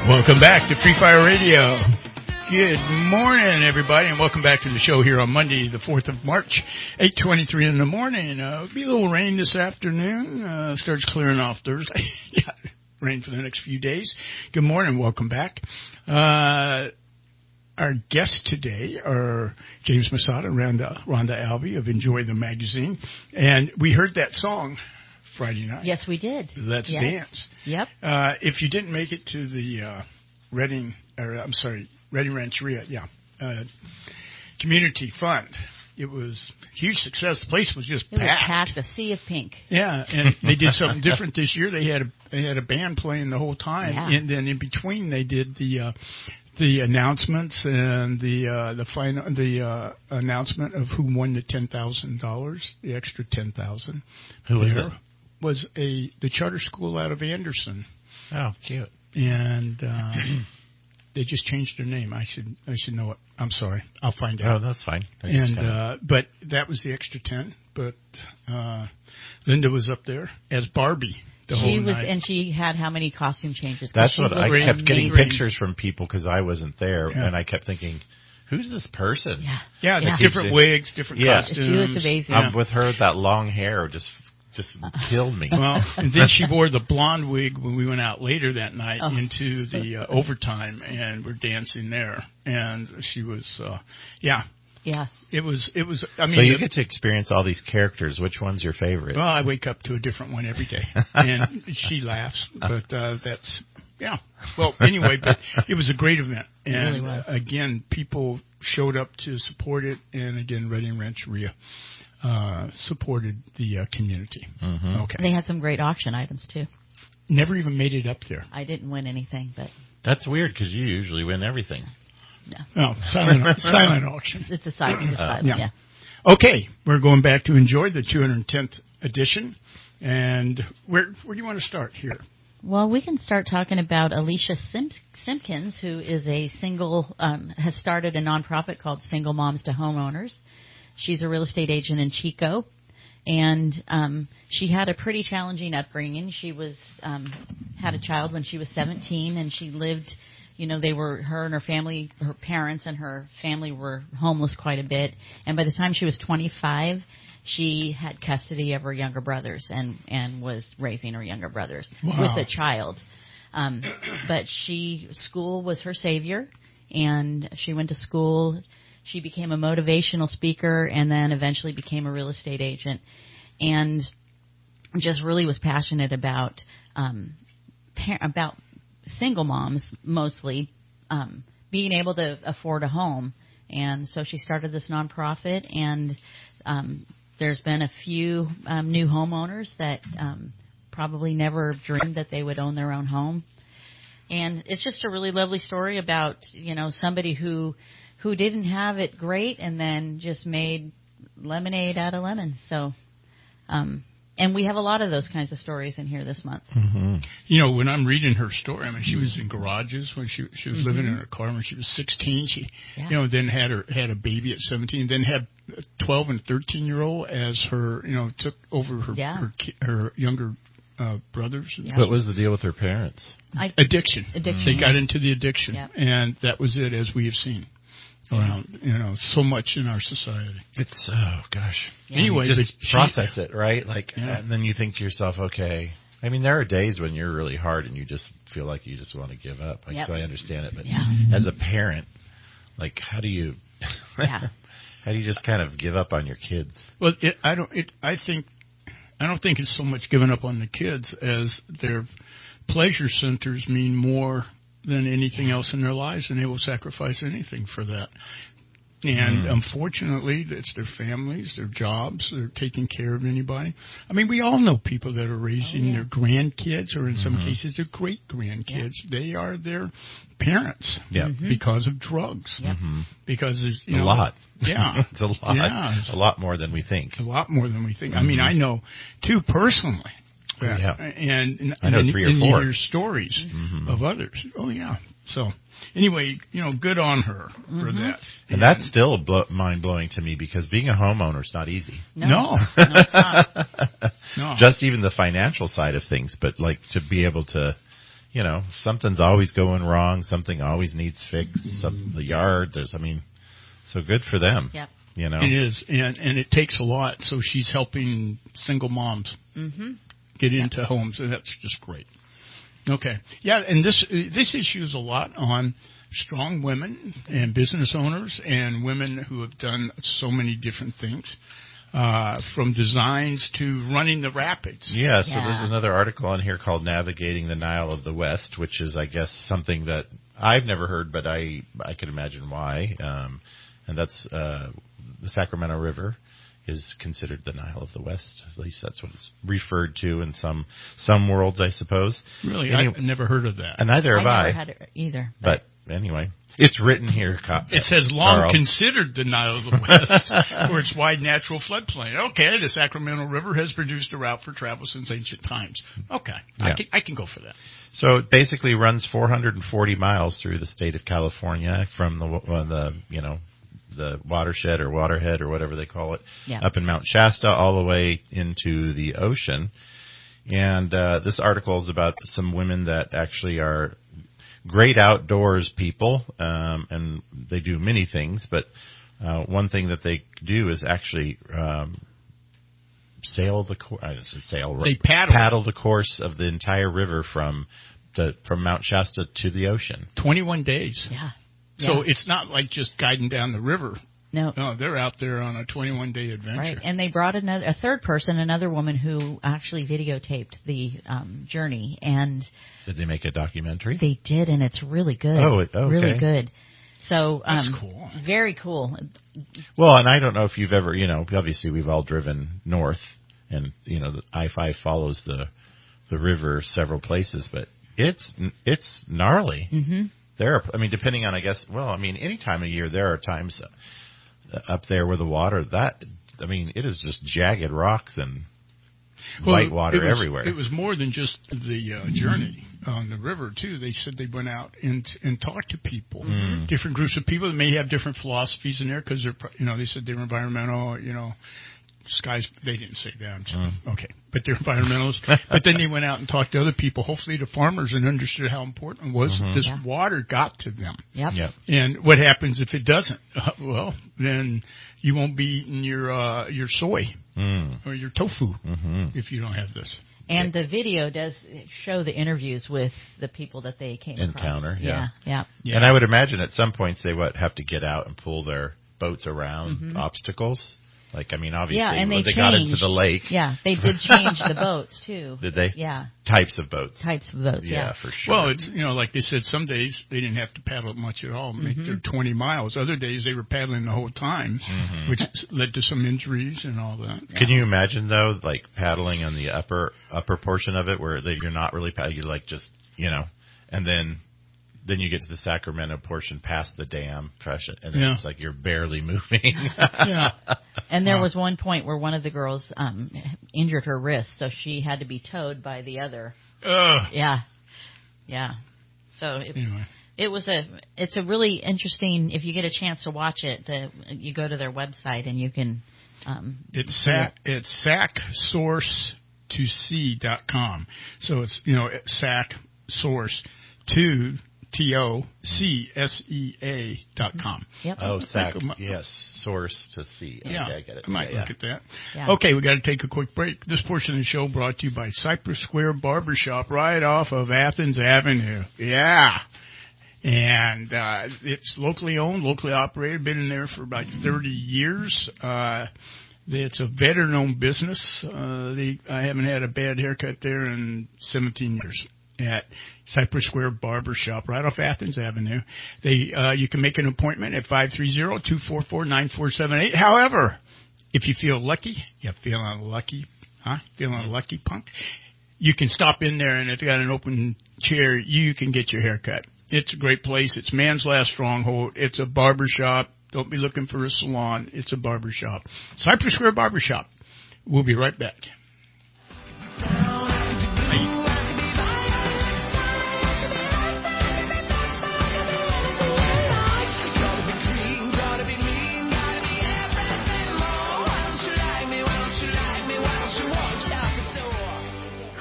Welcome back to Free Fire Radio. Good morning, everybody, and welcome back to the show here on Monday, the fourth of March, eight twenty-three in the morning. Uh, it'll be a little rain this afternoon. Uh, starts clearing off Thursday. Yeah, rain for the next few days. Good morning. Welcome back. Uh, our guests today are James Masada and Rhonda, Rhonda Albee of Enjoy the Magazine. And we heard that song Friday night. Yes, we did. Let's yes. Dance. Yep. Uh, if you didn't make it to the uh, Reading, or I'm sorry, Reading Rancheria, yeah, uh, Community Fund, it was a huge success. The place was just it packed. was packed, a sea of pink. Yeah, and they did something different this year. They had a they had a band playing the whole time, Yeah. and then in between they did the uh, the announcements and the uh, the final the uh, announcement of who won the ten thousand dollars, the extra ten thousand. Who was it? Was a the charter school out of Anderson. Oh, cute. And uh, they just changed their name. I should I should know it. I'm sorry. I'll find out. Oh, that's fine. I just And kinda- uh, but that was the extra ten. But uh, Linda was up there as Barbie the she whole was, night. and she had how many costume changes? 'Cause That's she what I looked kept getting amazing. pictures from people because I wasn't there, Yeah. and I kept thinking, "Who's this person?" Yeah, yeah, the Yeah. different wigs, different Yeah. costumes. She looked amazing. Um, with her, that long hair just just killed me. Well, and then she wore the blonde wig when we went out later that night Oh. into the uh, overtime, and we're dancing there. And she was, uh, yeah, Yeah. it was, it was. I mean, so you the- get to experience all these characters. Which one's your favorite? Well, I wake up to a different one every day, and she laughs. But uh, that's yeah. Well, anyway, but it was a great event, and It really was. uh, again, people showed up to support it, and again, Reading Rancheria uh, supported the uh, community. Mm-hmm. Okay, They had some great auction items too. never even made it up there. I didn't win anything, but That's weird because you usually win everything. No, silent, silent auction. it's a silent. It's Uh, silent yeah. yeah. Okay, we're going back to enjoy the two hundred tenth edition, and where where do you want to start here? Well, we can start talking about Alicia Sim- Simpkins, who is a single, um, has started a nonprofit called Single Moms to Homeowners. She's a real estate agent in Chico, and um, she had a pretty challenging upbringing. She was um, had a child when she was seventeen, and she lived, you know, they were, her and her family, her parents and her family were homeless quite a bit. And by the time she was twenty-five, she had custody of her younger brothers and, and was raising her younger brothers Wow. with a child. Um, but she, school was her savior, and she went to school. She became a motivational speaker and then eventually became a real estate agent, and just really was passionate about, um, par- about single moms mostly, um, being able to afford a home. And so she started this nonprofit, and um, there's been a few um, new homeowners that um, probably never dreamed that they would own their own home. And it's just a really lovely story about, you know, somebody who who didn't have it great and then just made lemonade out of lemons. So, um, and we have a lot of those kinds of stories in here this month. Mm-hmm. You know, when I'm reading her story, I mean, she was in garages when she she was Mm-hmm. living in her car when she was sixteen. She, Yeah. you know, then had her had a baby at seventeen. Then had a twelve and thirteen year old as her, you know, took over her Yeah. her, ki- her younger uh, brothers. Yeah. What was the deal with her parents? I, Addiction. Addiction. They got into the addiction, Yeah. and that was it, as we have seen around, you know, so much in our society. It's oh gosh. Yeah. Anyway, you just but she- process it, right? Like, Yeah. and then you think to yourself, okay. I mean, there are days when you're really hard and you just feel like you just want to give up. Like, Yep. so I understand it, but Yeah. as a parent, like, how do you, Yeah. how do you just kind of give up on your kids? Well, it, I don't. It, I think I don't think it's so much giving up on the kids as their pleasure centers mean more than anything else in their lives, and they will sacrifice anything for that. And Mm. unfortunately, it's their families, their jobs, they're taking care of anybody. I mean, we all know people that are raising Oh, yeah. their grandkids, or in some Mhm. cases, their great grandkids. They are their parents Yeah. Mhm. because of drugs. Yep. Mm-hmm. Because there's you a know, lot. Yeah, it's a lot. Yeah, a lot more than we think. a lot more than we think. I mean, Mhm. I know two personally. That, Yeah. And, and I know and, three or and four. you hear stories Mhm. of others. Oh yeah. So anyway, you know, good on her for Mhm. that. And that's still blow, mind-blowing to me because being a homeowner is not easy. No. No. No, it's not. No. Just even the financial side of things, but like to be able to, you know, something's always going wrong. Something always needs fixed. Some the yard. There's, I mean, so good for them. Yep. You know, it is, and and it takes a lot. So she's helping single moms mm-hmm. get into yep. homes, and that's just great. Okay, yeah, and this this issue is a lot on strong women and business owners and women who have done so many different things. Uh, from designs to running the rapids. Yeah, so yeah. there's another article on here called Navigating the Nile of the West, which is, I guess, something that I've never heard, but I I can imagine why. Um, and that's uh, the Sacramento River is considered the Nile of the West. At least that's what it's referred to in some some worlds, I suppose. Really? Anyway, I've never heard of that. And neither have I. I never had it either. But, but anyway. It's written here. It says long Carl. considered the Nile of the West for its wide natural floodplain. Okay, the Sacramento River has produced a route for travel since ancient times. Okay, yeah. I, can, I can go for that. So it basically runs four hundred forty miles through the state of California from the, uh, the you know, the watershed or waterhead or whatever they call it, yeah. up in Mount Shasta all the way into the ocean. And uh, this article is about some women that actually are great outdoors people, um, and they do many things, but uh, one thing that they do is actually um, sail the course. I didn't say sail. They paddle. paddle the course of the entire river from the from Mount Shasta to the ocean. Twenty-one days. Yeah. So yeah. it's not like just guiding down the river. No. No, they're out there on a twenty-one day adventure. Right, and they brought another a third person, another woman who actually videotaped the um, journey. And did they make a documentary? They did, and it's really good. Oh, okay. Really good. So um, that's cool. Very cool. Well, and I don't know if you've ever, you know, obviously we've all driven north, and you know, the I five follows the the river several places, but it's it's gnarly. Mm-hmm. There are, I mean, depending on, I guess, well, I mean, any time of year there are times up there where the water, that, I mean, it is just jagged rocks and well, white water it was, everywhere. It was more than just the uh, journey on the river, too. They said they went out and and talked to people, mm. different groups of people that may have different philosophies in there because they're, you know, they said they were environmental, you know, skies, they didn't say that. So, mm. Okay, but they're environmentalists. But then they went out and talked to other people, hopefully the farmers, and understood how important it was mm-hmm. that this yeah. water got to them. Yep. Yep. And what happens if it doesn't? Uh, well, then you won't be eating your uh, your soy mm. or your tofu mm-hmm. if you don't have this. And the video does show the interviews with the people that they came encounter. across. Yeah. Yeah, yeah. And I would imagine at some points they would have to get out and pull their boats around mm-hmm. obstacles. Like, I mean, obviously, yeah, and they, when they changed. got into the lake. Yeah, they did change the boats, too. Did they? Yeah. Types of boats. Types of boats, yeah. Yeah, for sure. Well, it's, you know, like they said, some days they didn't have to paddle much at all, make mm-hmm. their twenty miles. Other days they were paddling the whole time, mm-hmm. which led to some injuries and all that. Yeah. Can you imagine, though, like paddling on the upper upper portion of it where they, you're not really paddling, you're like just, you know, and then then you get to the Sacramento portion past the dam, trash it, and then yeah. it's like you're barely moving. yeah. And there wow. was one point where one of the girls um, injured her wrist, so she had to be towed by the other. Ugh. Yeah, yeah. So it, anyway. it was a it's a really interesting. If you get a chance to watch it, the, you go to their website and you can. Um, it's sac it. it's sac source to sea dot com. So it's you know sac source to. T O C S E A dot com. Yep. Oh, S A C, yes, source to see. Yeah, okay, I get it. I might yeah, look yeah. at that. Yeah. Okay, we got to take a quick break. This portion of the show brought to you by Cypress Square Barbershop right off of Athens Avenue. Yeah. And uh, it's locally owned, locally operated, been in there for about thirty years. Uh, it's a veteran-owned business. Uh, they, I haven't had a bad haircut there in seventeen years. At Cypress Square Barbershop, right off Athens Avenue. They, uh, you can make an appointment at five three zero, two four four, nine four seven eight. However, if you feel lucky, you feeling lucky, huh? Feeling lucky, punk? You can stop in there, and if you got an open chair, you can get your hair cut. It's a great place. It's man's last stronghold. It's a barbershop. Don't be looking for a salon. It's a barbershop. Cypress Square Barbershop. We'll be right back.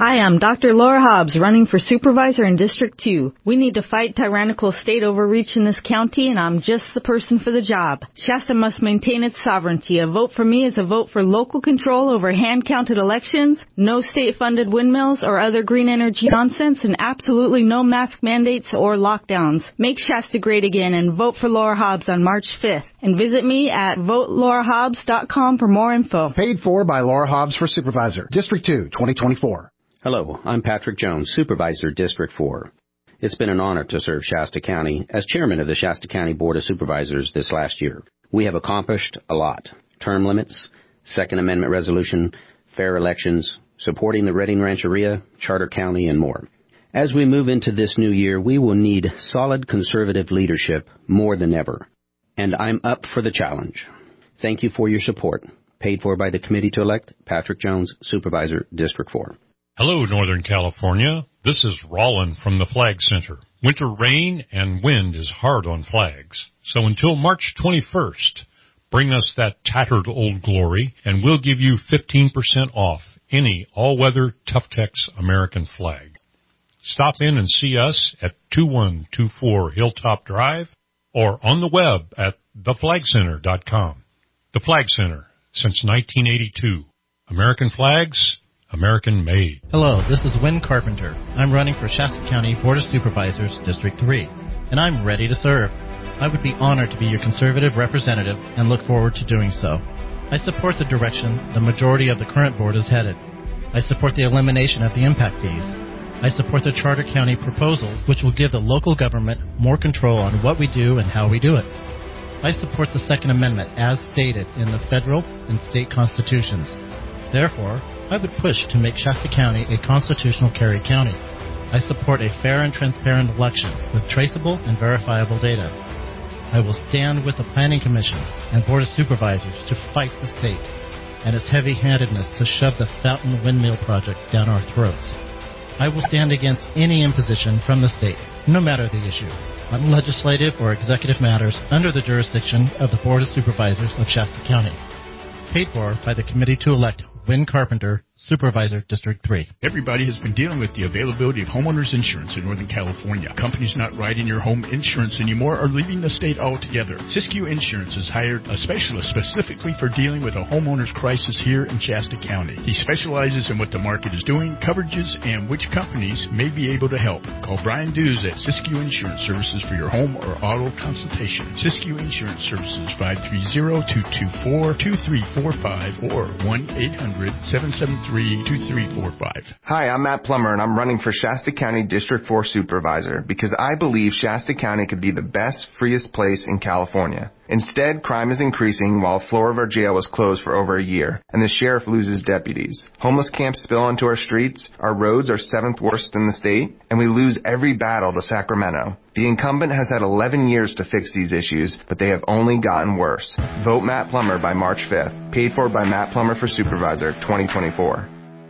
Hi, I'm Doctor Laura Hobbs, running for supervisor in District two. We need to fight tyrannical state overreach in this county, and I'm just the person for the job. Shasta must maintain its sovereignty. A vote for me is a vote for local control over hand-counted elections, no state-funded windmills or other green energy nonsense, and absolutely no mask mandates or lockdowns. Make Shasta great again and vote for Laura Hobbs on March fifth. And visit me at vote laura hobbs dot com for more info. Paid for by Laura Hobbs for Supervisor, District two, twenty twenty-four. Hello, I'm Patrick Jones, Supervisor, District four. It's been an honor to serve Shasta County as chairman of the Shasta County Board of Supervisors this last year. We have accomplished a lot. Term limits, Second Amendment resolution, fair elections, supporting the Redding Rancheria, Charter County, and more. As we move into this new year, we will need solid conservative leadership more than ever. And I'm up for the challenge. Thank you for your support. Paid for by the committee to elect Patrick Jones, Supervisor, District four. Hello, Northern California. This is Rollin from the Flag Center. Winter rain and wind is hard on flags. So until March twenty-first, bring us that tattered old glory, and we'll give you fifteen percent off any all-weather Tough-Tex American flag. Stop in and see us at two one two four Hilltop Drive or on the web at the flag center dot com. The Flag Center, since nineteen eighty-two. American flags, American made. Hello, this is Win Carpenter. I'm running for Shasta County Board of Supervisors, District three, and I'm ready to serve. I would be honored to be your conservative representative and look forward to doing so. I support the direction the majority of the current board is headed. I support the elimination of the impact fees. I support the Charter County proposal, which will give the local government more control on what we do and how we do it. I support the Second Amendment as stated in the federal and state constitutions. Therefore, I would push to make Shasta County a constitutional carry county. I support a fair and transparent election with traceable and verifiable data. I will stand with the Planning Commission and Board of Supervisors to fight the state and its heavy-handedness to shove the Fountain Windmill project down our throats. I will stand against any imposition from the state, no matter the issue, on legislative or executive matters under the jurisdiction of the Board of Supervisors of Shasta County. Paid for by the committee to elect Win Carpenter, Supervisor, District three. Everybody has been dealing with the availability of homeowners insurance in Northern California. Companies not writing your home insurance anymore are leaving the state altogether. Siskiyou Insurance has hired a specialist specifically for dealing with a homeowner's crisis here in Shasta County. He specializes in what the market is doing, coverages, and which companies may be able to help. Call Brian Dews at Siskiyou Insurance Services for your home or auto consultation. Siskiyou Insurance Services, five three zero, two two four, two three four five or one eight hundred, seven seven three, two three four five. Hi, I'm Matt Plummer, and I'm running for Shasta County District four Supervisor because I believe Shasta County could be the best, freest place in California. Instead, crime is increasing while a floor of our jail was closed for over a year, and the sheriff loses deputies. Homeless camps spill onto our streets, our roads are seventh worst in the state, and we lose every battle to Sacramento. The incumbent has had eleven years to fix these issues, but they have only gotten worse. Vote Matt Plummer by March fifth. Paid for by Matt Plummer for Supervisor, twenty twenty-four.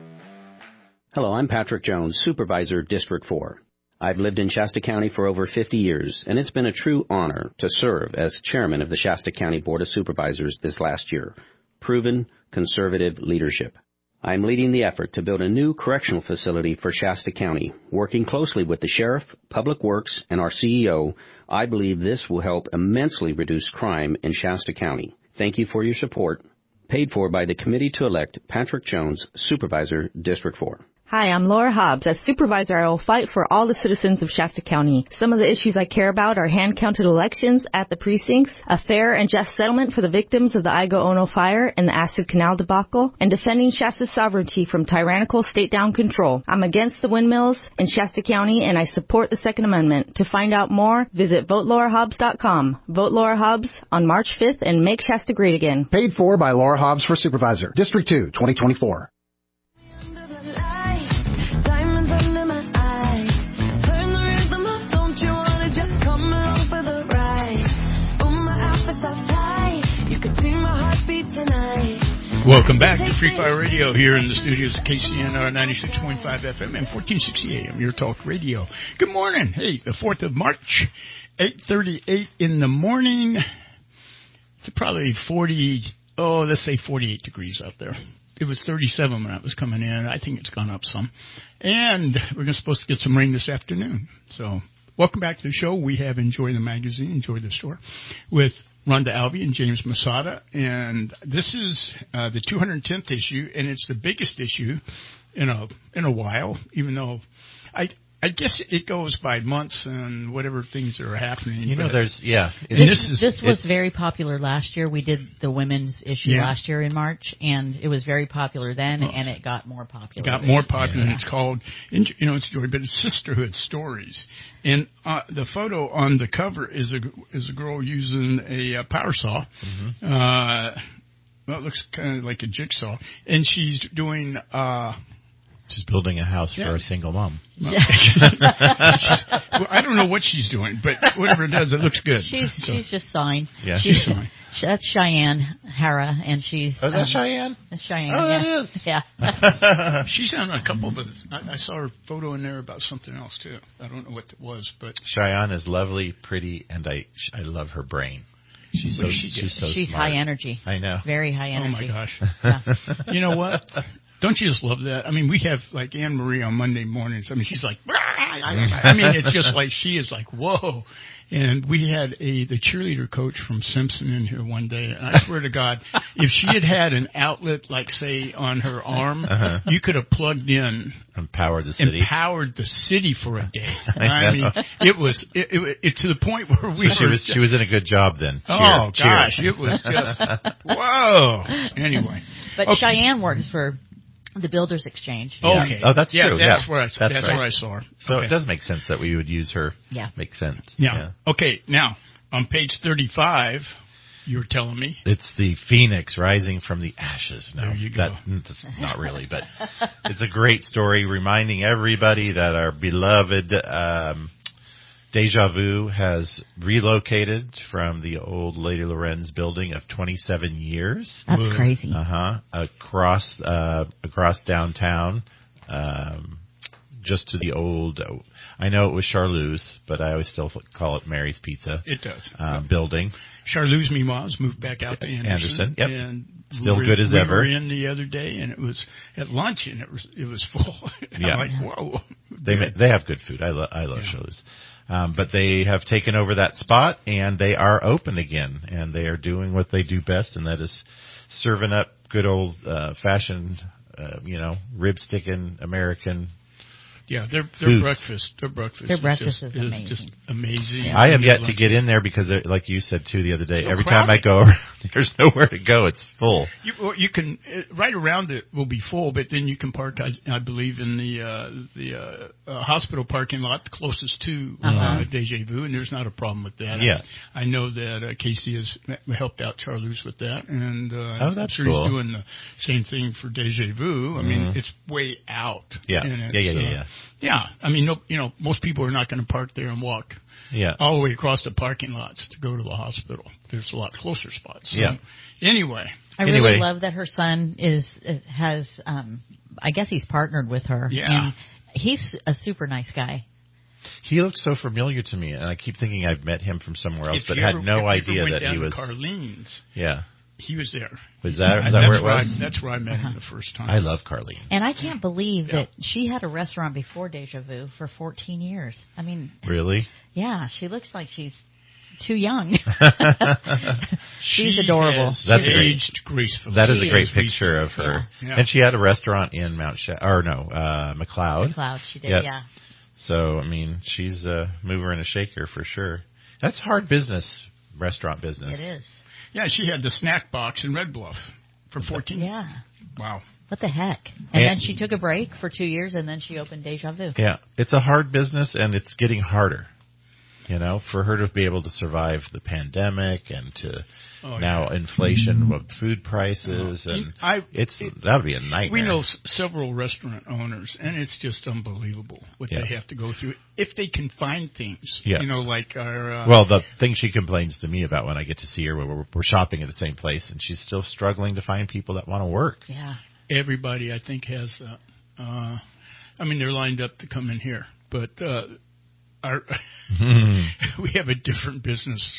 Hello, I'm Patrick Jones, Supervisor, District four. I've lived in Shasta County for over fifty years, and it's been a true honor to serve as chairman of the Shasta County Board of Supervisors this last year. Proven conservative leadership. I'm leading the effort to build a new correctional facility for Shasta County. Working closely with the sheriff, Public Works, and our C E O, I believe this will help immensely reduce crime in Shasta County. Thank you for your support. Paid for by the committee to elect Patrick Jones, Supervisor, District four. Hi, I'm Laura Hobbs. As supervisor, I will fight for all the citizens of Shasta County. Some of the issues I care about are hand-counted elections at the precincts, a fair and just settlement for the victims of the Igo Ono fire and the Acid Canal debacle, and defending Shasta's sovereignty from tyrannical state-down control. I'm against the windmills in Shasta County, and I support the Second Amendment. To find out more, visit vote laura hobbs dot com. Vote Laura Hobbs on March fifth and make Shasta great again. Paid for by Laura Hobbs for Supervisor, District two, twenty twenty-four. Welcome back to Free Fire Radio here in the studios of K C N R ninety-six point five F M and fourteen sixty A M, your talk radio. Good morning. Hey, the fourth of March, eight thirty-eight in the morning. It's probably forty, oh, let's say forty-eight degrees out there. it was thirty-seven when I was coming in. I think it's gone up some. And we're supposed to get some rain this afternoon. So welcome back to the show. We have Enjoy the Magazine, Enjoy the Store, with Rhonda Alvey and James Masada. And this is uh, the two hundred tenth issue, and it's the biggest issue in a in a while, even though I I guess it goes by months and whatever things are happening. You know, there's, yeah. This, this is, this was very popular last year. We did the women's issue Yeah. last year in March, and it was very popular then, Oh. and it got more popular. It got this more year. popular, Yeah. and it's called, you know, it's Joy, but it's Sisterhood Stories. And uh, the photo on the cover is a is a girl using a, uh power saw. Mm-hmm. Uh, well, it looks kind of like a jigsaw, and she's doing. Uh, She's building a house Yeah. for a single mom. well, I don't know what she's doing, but whatever it does, it looks good. She's So- she's just sawing. Yeah. she's, She's sawing. That's Cheyenne Hara, and she's. Oh, is that um, Cheyenne? That's Cheyenne. Oh, yeah. that is. Yeah. She's on a couple, but I, I saw her photo in there about something else too. I don't know what it was, but Cheyenne is lovely, pretty, and I I love her brain. She's so Where'd she she's get- so she's smart. high energy. I know. Very high oh energy. my gosh. Yeah. You know what? Don't you just love that? I mean, we have like Anne Marie on Monday mornings. I mean, she's like, I mean, it's just like she is like, whoa. And we had a the cheerleader coach from Simpson in here one day, and I swear to God, if she had had an outlet like say on her arm, Uh-huh. you could have plugged in, Empowered the city. empowered the city for a day. I I, know. mean, it was it, it, it to the point where we So she were was she was in a good job then. Cheer, oh cheer. gosh, it was just whoa. Anyway, But Okay. Cheyenne works for the Builders Exchange. Yeah. Okay. Oh, that's yeah, true. That's yeah. where I that's, that's right. where I saw her. So Okay. it does make sense that we would use her. Yeah. Makes sense. Yeah. Okay. Now on page thirty-five, you were telling me. It's the phoenix rising from the ashes. No, There you go. that, that's not really, but it's a great story reminding everybody that our beloved um, Deja Vu has relocated from the old Lady Lorenz building of twenty-seven years. That's crazy. Uh huh. Across uh, across downtown, um, just to the old. I know it was Charleuse, but I always still call it Mary's Pizza. It does. Uh, building. Charleuse Mimaz moved back out to Anderson. Anderson, yep. And Still we were, good as we ever. were in the other day, and it was at lunch, and it was it was full. Yeah. I'm like, whoa. They ma- they have good food. I love I love Yeah. Charleuse. Um, but they have taken over that spot, and they are open again, and they are doing what they do best, and that is serving up good old uh, fashioned, uh, you know, rib sticking American. Yeah, their their foods. breakfast, their breakfast, Their is breakfast just, is amazing. just amazing. I have And yet their to lunch- get in there because, uh, like you said too the other day, So every time I crowded. go, over, there's nowhere to go. It's full. You, well, you can uh, right around it will be full, but then you can park, I, I believe, in the uh, the uh, uh, hospital parking lot closest to uh, Uh-huh. Deja Vu, and there's not a problem with that. Yeah. I, I know that uh, Casey has helped out Charleuse with that, and uh, Oh, that's I'm sure cool. he's doing the same thing for Deja Vu. I mean, Mhm. it's way out. Yeah. and it's, Yeah, yeah, yeah, uh, yeah. Yeah, I mean, no, you know, most people are not going to park there and walk Yeah. all the way across the parking lots to go to the hospital. There's a lot closer spots. So, Yeah. Anyway. I Anyway. really love that her son is is- has. Um, I guess he's partnered with her. Yeah. And he's a super nice guy. He looks so familiar to me, and I keep thinking I've met him from somewhere else, If but you had ever- no if you ever idea went that down he to was. Carlene's. Yeah. He was there. Was that, is that that's where it where was? I, that's where I met him the first time. I love Carlene. And I can't believe Yeah. that she had a restaurant before Deja Vu for fourteen years. I mean, Really? yeah, she looks like she's too young. she's She adorable. has That's great. aged gracefully. That is She a great is picture of her. Yeah. Yeah. And she had a restaurant in Mount Sha- or no, uh, McLeod. Cloud, she did, Yep. yeah. So, I mean, she's a mover and a shaker for sure. That's hard business, restaurant business. It is. Yeah, she had the snack box in Red Bluff for fourteen. Yeah. Wow. What the heck? And, And- then she took a break for two years, and then she opened Deja Vu. Yeah, it's a hard business, and it's getting harder. You know, for her to be able to survive the pandemic and to Oh, now yeah. inflation with food prices, Uh, and I- it's it- that would be a nightmare. We know s- several restaurant owners, and it's just unbelievable what Yeah. they have to go through if they can find things. Yeah. You know, like our. Uh, Well, the thing she complains to me about when I get to see her, when we're, we're shopping at the same place, and she's still struggling to find people that want to work. Yeah. everybody, I think, has that. Uh, I mean, they're lined up to come in here, but uh, our we have a different business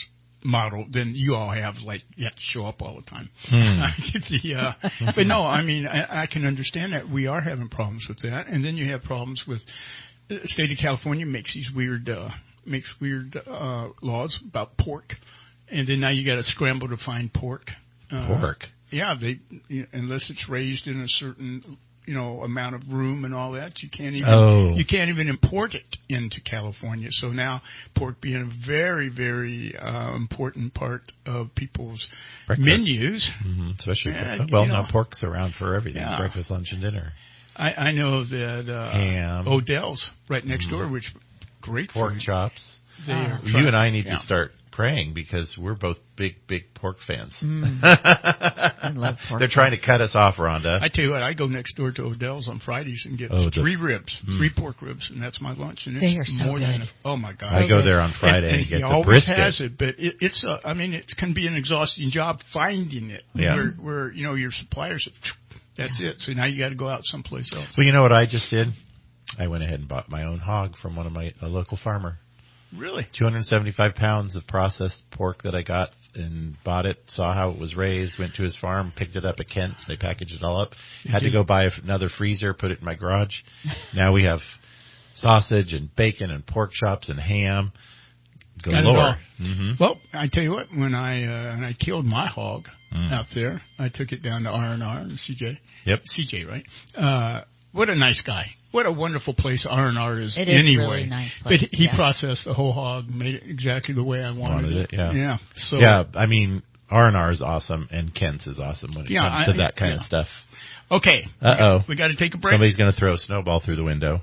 model than you all have. Like you have to show up all the time. Hmm. the, uh, but no, I mean I, I can understand that we are having problems with that, and then you have problems with the state of California makes these weird uh, makes weird uh, laws about pork, and then now you got to scramble to find pork. Uh, pork. Yeah, they you know, unless it's raised in a certain you know amount of room and all that, you can't even oh. you can't even import it into California. So now pork being a very very uh, important part of people's breakfast menus, mm-hmm. especially yeah, well, you know, now pork's around for everything: yeah. breakfast, lunch, and dinner. I, I know that uh, Ham. Odell's right next mm-hmm. door, which great pork food. chops. They are you and I need yeah. to start praying because we're both big, big pork fans. Mm. I love pork. They're trying to cut us off, Rhonda. I tell you what, I go next door to Odell's on Fridays and get oh, three the, ribs, mm. three pork ribs, and that's my lunch. And it's they are so more good. Than enough. Oh my God! I so go good. there on Friday and, and, and get he the always brisket. has it, but it, it's a, I mean, it can be an exhausting job finding it. Yeah. Where, where you know your suppliers, that's it. So now you got to go out someplace else. Well, you know what I just did? I went ahead and bought my own hog from one of my a local farmer. Really? two hundred seventy-five pounds of processed pork that I got and bought it, saw how it was raised, went to his farm, picked it up at Kent's. They packaged it all up. Had to go buy another freezer, put it in my garage. Now we have sausage and bacon and pork chops and ham. Galore. Mm-hmm. Well, I tell you what, when I uh, when I killed my hog mm. out there, I took it down to R and R and C J. Yep. C J, right? Uh, what a nice guy. What a wonderful place R and R is it is anyway. Really nice place. But he yeah. processed the whole hog, made it exactly the way I wanted, wanted it. Yeah. Yeah. So yeah, I mean, R and R is awesome, and Kent's is awesome when it yeah, comes to I, that kind yeah. of stuff. Okay. Uh-oh. We got to take a break. Somebody's going to throw a snowball through the window.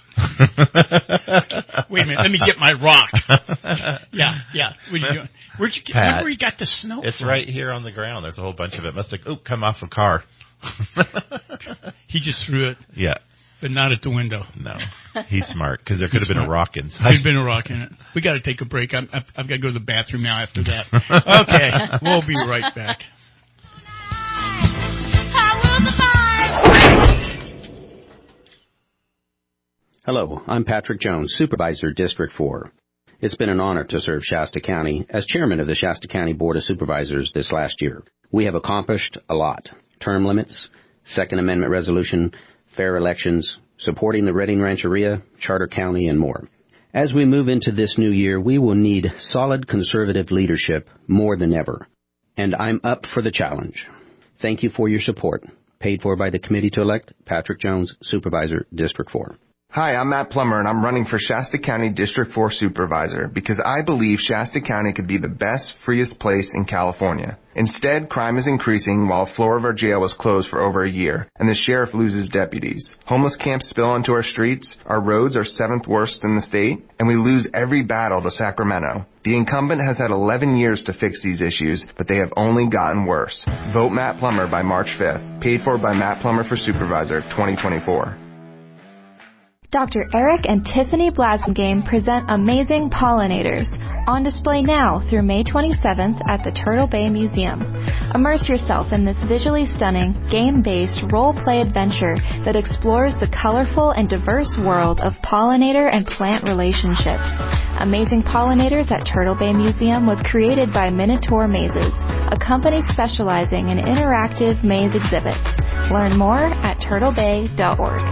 Wait a minute. Let me get my rock. yeah, yeah. What are you doing? Where'd you get, Pat, remember you got the snow It's from? right here on the ground. There's a whole bunch of it. Must have oh, come off a car. He just threw it. Yeah. But not at the window. No. He's smart, because there could have been a rock inside. There's been a rock in it. We got to take a break. I'm, I've, I've got to go to the bathroom now after that. Okay. We'll be right back. Hello, I'm Patrick Jones, Supervisor, District four. It's been an honor to serve Shasta County as chairman of the Shasta County Board of Supervisors this last year. We have accomplished a lot. Term limits, Second Amendment resolution, fair elections, supporting the Redding Rancheria, Charter County, and more. As we move into this new year, we will need solid conservative leadership more than ever. And I'm up for the challenge. Thank you for your support. Paid for by the Committee to Elect Patrick Jones, Supervisor, District four. Hi, I'm Matt Plummer, and I'm running for Shasta County District four Supervisor because I believe Shasta County could be the best, freest place in California. Instead, crime is increasing while a floor of our jail was closed for over a year, and the sheriff loses deputies. Homeless camps spill onto our streets, our roads are seventh worst in the state, and we lose every battle to Sacramento. The incumbent has had eleven years to fix these issues, but they have only gotten worse. Vote Matt Plummer by March fifth. Paid for by Matt Plummer for Supervisor, twenty twenty-four. Doctor Eric and Tiffany Blasingame present Amazing Pollinators, on display now through May twenty-seventh at the Turtle Bay Museum. Immerse yourself in this visually stunning, game-based role-play adventure that explores the colorful and diverse world of pollinator and plant relationships. Amazing Pollinators at Turtle Bay Museum was created by Minotaur Mazes, a company specializing in interactive maze exhibits. Learn more at turtle bay dot org.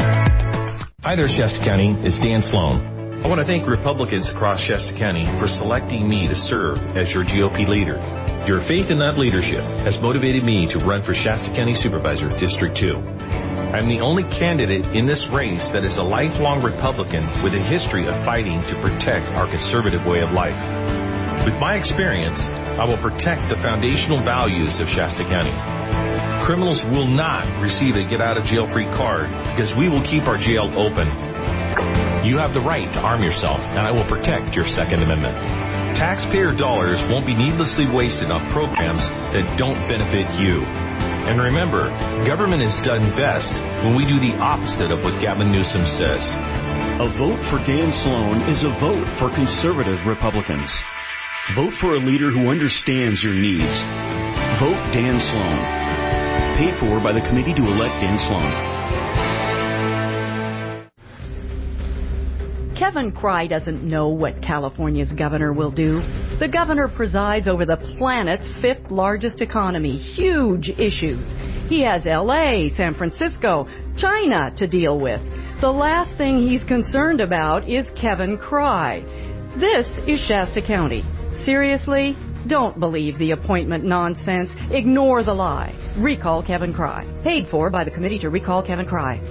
Hi there, Shasta County. It's Dan Sloan. I want to thank Republicans across Shasta County for selecting me to serve as your G O P leader. Your faith in that leadership has motivated me to run for Shasta County Supervisor, District two. I'm the only candidate in this race that is a lifelong Republican with a history of fighting to protect our conservative way of life. With my experience, I will protect the foundational values of Shasta County. Criminals will not receive a get-out-of-jail-free card because we will keep our jail open. You have the right to arm yourself, and I will protect your Second Amendment. Taxpayer dollars won't be needlessly wasted on programs that don't benefit you. And remember, government is done best when we do the opposite of what Gavin Newsom says. A vote for Dan Sloan is a vote for conservative Republicans. Vote for a leader who understands your needs. Vote Dan Sloan. Paid for by the Committee to Elect Dan Sloan. Kevin Cry doesn't know what California's governor will do. The governor presides over the planet's fifth largest economy. Huge issues. He has L A, San Francisco, China to deal with. The last thing he's concerned about is Kevin Cry. This is Shasta County. Seriously? Don't believe the appointment nonsense. Ignore the lie. Recall Kevin Cry. Paid for by the Committee to Recall Kevin Cry.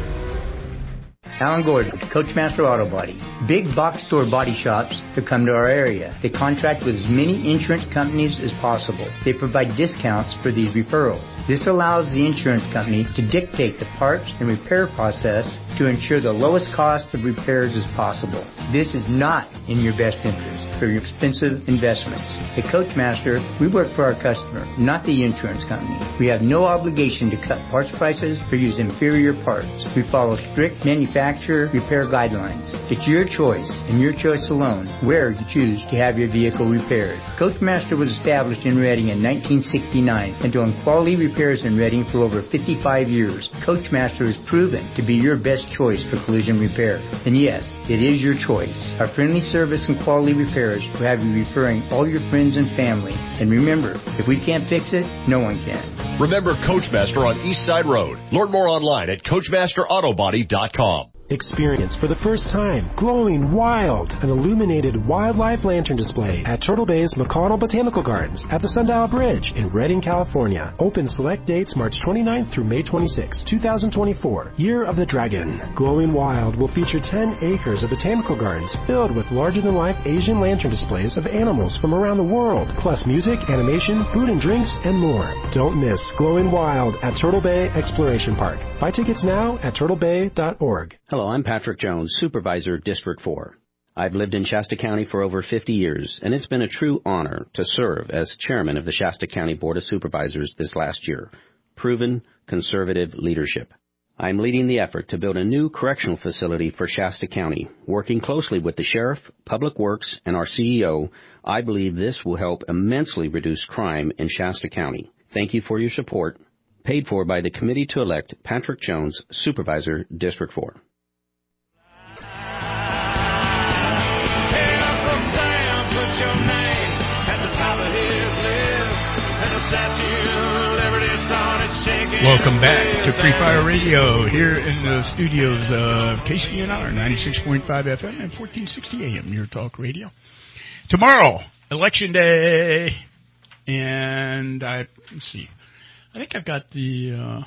Alan Gordon, Coachmaster Auto Body. Big box store body shops to come to our area. They contract with as many insurance companies as possible. They provide discounts for these referrals. This allows the insurance company to dictate the parts and repair process to ensure the lowest cost of repairs as possible. This is not in your best interest for your expensive investments. At Coachmaster, we work for our customer, not the insurance company. We have no obligation to cut parts prices or use inferior parts. We follow strict manufacturer repair guidelines. It's your choice, and your choice alone, where you choose to have your vehicle repaired. Coachmaster was established in Reading in nineteen sixty-nine and doing quality repairs in Reading for over fifty-five years. Coachmaster is proven to be your best choice for collision repair. And yes, it is your choice. Our friendly service and quality repairs will have you referring all your friends and family. And remember, if we can't fix it, no one can. Remember Coachmaster on East Side Road. Learn more online at coachmaster auto body dot com. Experience for the first time glowing wild, an illuminated wildlife lantern display at Turtle Bay's McConnell Botanical Gardens at the Sundial Bridge in Redding, California. Open select dates March twenty-ninth through May twenty-sixth, twenty twenty-four. Year of the Dragon. Glowing Wild will feature ten acres of botanical gardens filled with larger-than-life Asian lantern displays of animals from around the world, plus music, animation, food and drinks, and more. Don't miss Glowing Wild at Turtle Bay Exploration Park. Buy tickets now at turtle bay dot org. Hello, I'm Patrick Jones, Supervisor, District four. I've lived in Shasta County for over fifty years, and it's been a true honor to serve as Chairman of the Shasta County Board of Supervisors this last year. Proven conservative leadership. I'm leading the effort to build a new correctional facility for Shasta County. Working closely with the Sheriff, Public Works, and our C E O, I believe this will help immensely reduce crime in Shasta County. Thank you for your support. Paid for by the Committee to elect Patrick Jones, Supervisor, District four. Welcome back to Free Fire Radio here in the studios of K C N R, ninety-six point five F M and fourteen sixty A M, your talk radio. Tomorrow, Election Day, and I, let's see, I think I've got the, uh,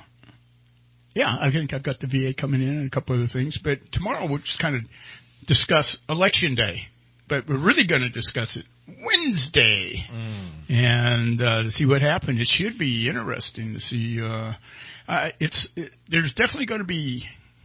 yeah, I think I've got the V A coming in and a couple other things, but tomorrow we'll just kind of discuss Election Day, but we're really going to discuss it Wednesday, mm. and uh, to see what happened. It should be interesting to see. Uh, uh, it's it, there's definitely going to be.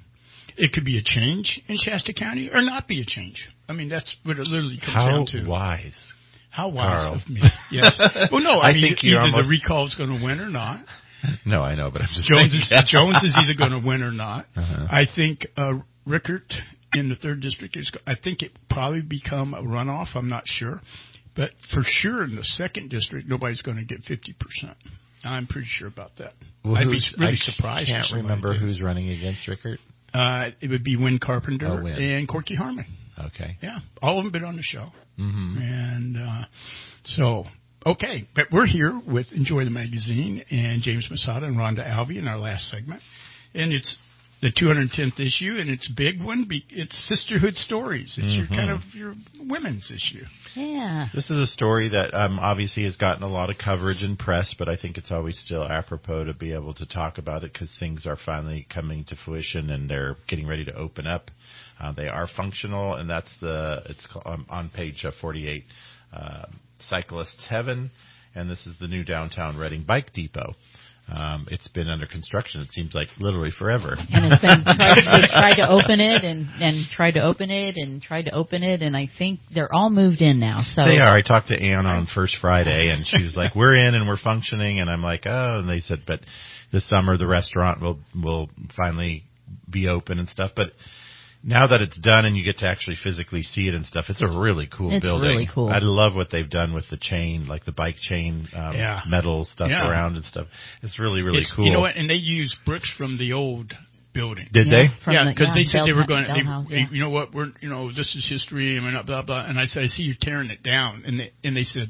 It could be a change in Shasta County, or not be a change. I mean, that's what it literally comes How down to. How wise. How wise Carl. of me. Yes. Well, no, I, I mean, think you're either almost... the recall is going to win or not. No, I know, but I'm just Jones saying, is Jones is either going to win or not. Uh-huh. I think uh, Rickert in the third district is. I think it probably become a runoff. I'm not sure. But for sure, in the second district, nobody's going to get fifty percent. I'm pretty sure about that. Well, I'd be really I surprised. I can't remember did. who's running against Rickert. Uh, it would be Win Carpenter oh, Win. and Corky Harmon. Okay. Yeah, all of them been on the show. Mm-hmm. And uh, so, okay. But we're here with Enjoy the Magazine and James Masada and Rhonda Alvey in our last segment. And it's the two hundred tenth issue, and it's a big one. It's Sisterhood Stories. It's mm-hmm. your kind of your women's issue. Yeah. This is a story that um, obviously has gotten a lot of coverage in press, but I think it's always still apropos to be able to talk about it because things are finally coming to fruition and they're getting ready to open up. Uh, they are functional, and that's the it's on, on page forty-eight. Uh, Cyclists Heaven, and this is the new downtown Reading Bike Depot. Um, it's been under construction, it seems like literally forever. And it's been tried, they've tried to open it and, and tried to open it and tried to open it, and I think they're all moved in now. So they are. I talked to Ann on First Friday, and she was like, we're in and we're functioning, and I'm like, oh, and they said, but this summer the restaurant will will finally be open and stuff. But now that it's done and you get to actually physically see it and stuff, it's a really cool it's building. Really cool. I love what they've done with the chain, like the bike chain, um, yeah. metal stuff yeah. around and stuff. It's really, really it's, cool. You know what? And they use bricks from the old building. Did yeah, they? Yeah, because yeah, they said Bell, they were going. Bell They, House, they, yeah. You know what? We're you know this is history and blah blah blah. And I said, I see you tearing it down. And they and they said,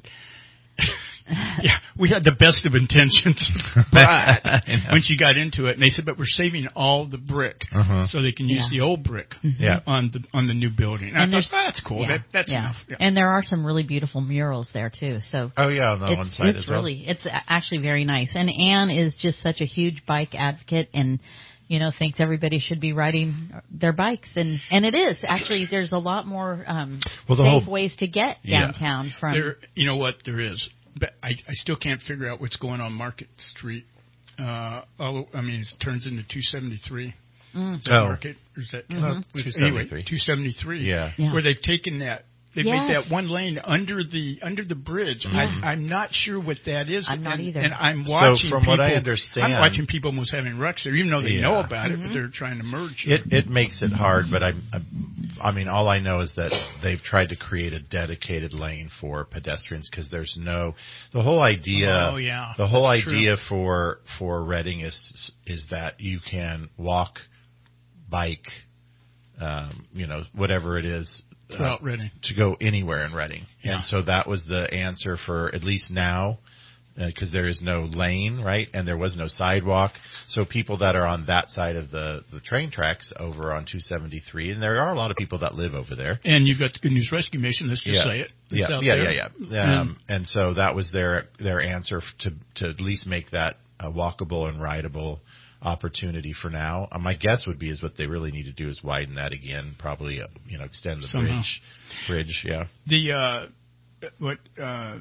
yeah, we had the best of intentions, but when she got into it, and they said, but we're saving all the brick uh-huh. so they can use yeah. the old brick yeah. on the on the new building. And, and I thought, oh, that's cool. Yeah, that, that's yeah. enough. Yeah. And there are some really beautiful murals there too. So oh yeah, on the it's, one side it's as well. really it's actually very nice. And Anne is just such a huge bike advocate and. You know, thinks everybody should be riding their bikes, and and it is actually. There's a lot more um, well, safe whole, ways to get yeah. downtown from. There, you know what? There is, but I, I still can't figure out what's going on Market Street. Uh, although, I mean, it turns into two seventy-three. Mm. Is that oh. Market? Or is that mm-hmm. two seventy-three? Anyway, two seventy-three. Yeah. yeah, where they've taken that. They yes. made that one lane under the under the bridge. Yeah. I, I'm not sure what that is. I'm not and, either. And I'm watching. So from people, what I understand, I'm watching people almost having wrecks there, even though they yeah. know about mm-hmm. it, but they're trying to merge. It it makes it hard, but I, I, I mean, all I know is that they've tried to create a dedicated lane for pedestrians because there's no. The whole idea. Oh yeah. The whole That's idea true. for for Reading is is that you can walk, bike, um, you know, whatever it is. Throughout uh, Reading. To go anywhere in Reading. Yeah. And so that was the answer for at least now, because uh, there is no lane, right? And there was no sidewalk. So people that are on that side of the, the train tracks over on two seventy-three, and there are a lot of people that live over there. And you've got the Good News Rescue Mission, let's just yeah. say it. It's yeah, out yeah, there. yeah, yeah, um, And so that was their their answer to to at least make that a walkable and rideable opportunity for now. Uh, my guess would be is what they really need to do is widen that again, probably uh, you know extend the Somehow. bridge. Bridge, yeah. The uh, what uh,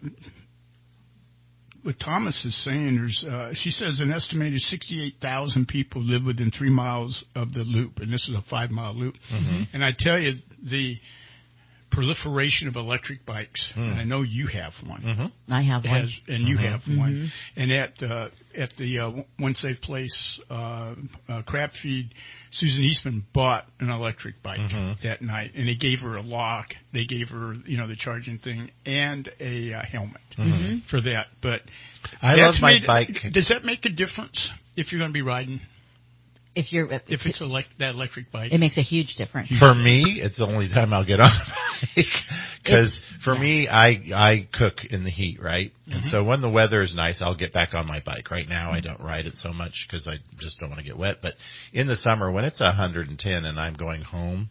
what Thomas is saying, there's uh, she says an estimated sixty-eight thousand people live within three miles of the loop, and this is a five mile loop. Mm-hmm. And I tell you the proliferation of electric bikes, mm. and I know you have one. Mm-hmm. I have one, Has, and you mm-hmm. have mm-hmm. one. And at uh, at the uh, One Safe Place uh, uh, crab feed, Susan Eastman bought an electric bike mm-hmm. that night, and they gave her a lock. They gave her, you know, the charging thing and a uh, helmet mm-hmm. for that. But I that's love my made, bike. Does that make a difference if you're going to be riding? If you're if, If it's elect, that electric bike, it makes a huge difference. For me, it's the only time I'll get on a bike because for yeah. me, I I cook in the heat, right? Mm-hmm. And so when the weather is nice, I'll get back on my bike. Right now, I don't ride it so much because I just don't want to get wet. But in the summer, when it's one hundred ten and I'm going home,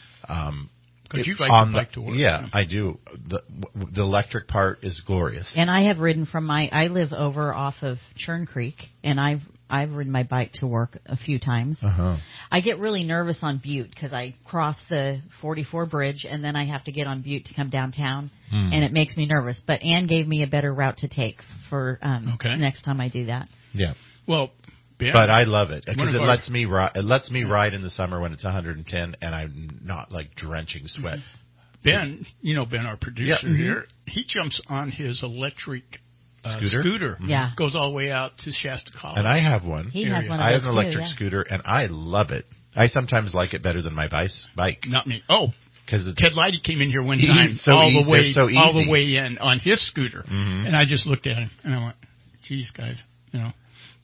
um, because you it- like on the bike the, to work. yeah, I do. The the electric part is glorious. And I have ridden from my. I live over off of Churn Creek, and I've I've ridden my bike to work a few times. Uh-huh. I get really nervous on Butte because I cross the forty-four bridge and then I have to get on Butte to come downtown, Hmm. and it makes me nervous. But Ann gave me a better route to take for um, Okay. next time I do that. Yeah. Well, Ben, But I love it One because of it our- lets me ri- it lets me ride in the summer when it's one hundred ten and I'm not like drenching sweat. Ben, you know Ben, our producer Yeah. Mhm. here, he jumps on his electric uh, Scooter? scooter. Yeah. Goes all the way out to Shasta College. And I have one. He has one of I have those an too, electric yeah. scooter, and I love it. I sometimes like it better than my bice, bike. Not me. Oh, because it's Ted Lighty came in here one He- time, so all e- the way, they're so all the easy. way in on his scooter, Mhm. and I just looked at him and I went, "Geez, guys, you know."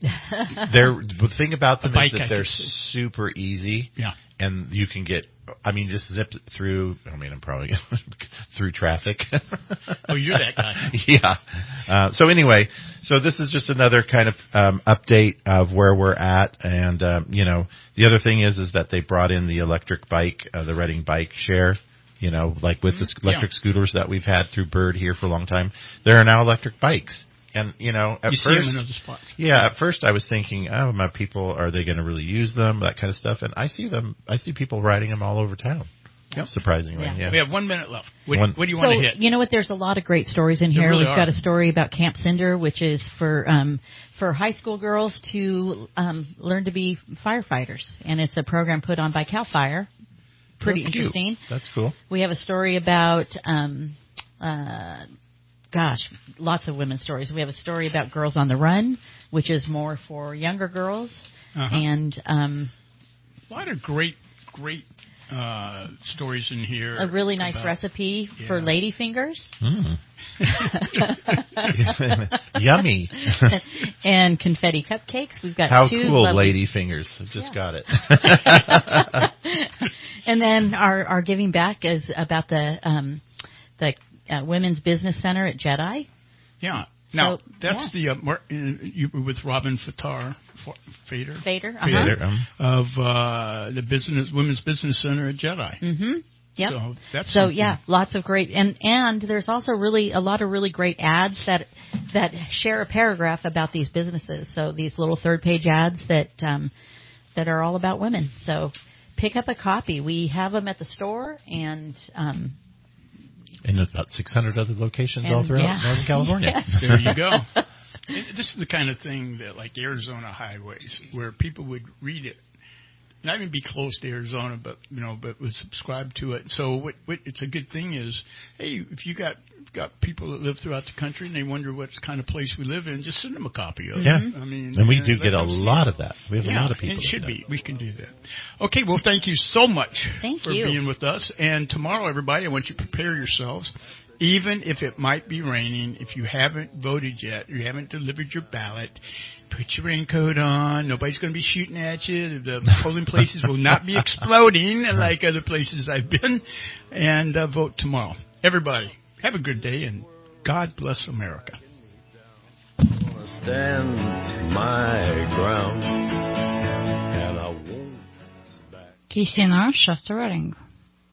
They're the thing about them A is bike, that I they're could see. super easy. Yeah. And you can get, I mean, just zip it through. I mean, I'm probably through traffic. Oh, you're that guy. Yeah. Uh, so anyway, so this is just another kind of um, update of where we're at, and um, you know, the other thing is is that they brought in the electric bike, uh, the Reading Bike Share. You know, like with the sc- electric Yeah. scooters that we've had through Bird here for a long time, there are now electric bikes. And you know, at You see 'em first, in other spots. yeah, at first I was thinking, oh, my people, are they going to really use them? That kind of stuff. And I see them, I see people riding them all over town. Yep. Surprisingly, Yeah. yeah. We have one minute left. What, One- what do you so, want to hit? you know what? There's a lot of great stories in There here. really We've are. got a story about Camp Cinder, which is for um, for high school girls to um, learn to be firefighters, and it's a program put on by CAL FIRE. Pretty Oh, cute. interesting. That's cool. We have a story about, um, uh, gosh, lots of women's stories. We have a story about Girls on the Run, which is more for younger girls, Uh-huh. and um, A lot of great, great uh, stories in here. A really nice about, recipe yeah. for lady fingers. Mm. Yummy. And confetti cupcakes. We've got How two cool, lovely... lady fingers. I just yeah. got it. And then our, our giving back is about the um, the uh, Women's Business Center at Jedi. Yeah. Now, so, that's yeah. the, uh, you were with Robin Fatar, Fader? Fader, uh-huh. Fader um, of uh, the business Women's Business Center at Jedi. Mm-hmm. Yep. So, that's so something. yeah, lots of great, and, and there's also really a lot of really great ads that that share a paragraph about these businesses. So these little third page ads that um, that are all about women. So pick up a copy. We have them at the store, and um, and there's about six hundred other locations and, all throughout yeah. Northern California. Yes. There you go. This is the kind of thing that, like Arizona highways, where people would read it, not even be close to Arizona, but you know, but would subscribe to it. So what, what it's a good thing is, hey, if you got got people that live throughout the country and they wonder what kind of place we live in, just send them a copy of it. Yeah, I mean, and we uh, do get a lot it. of that. We have yeah, a lot of people. And it should that. be. We can do that. Okay, well, thank you so much thank for you. being with us. And tomorrow, everybody, I want you to prepare yourselves. Even if it might be raining, if you haven't voted yet, you haven't delivered your ballot, put your raincoat on. Nobody's going to be shooting at you. The polling places will not be exploding like other places I've been. And uh, vote tomorrow. Everybody, have a good day, and God bless America. Stand my ground, and I won't back. Qui thinner, Shasta Redding.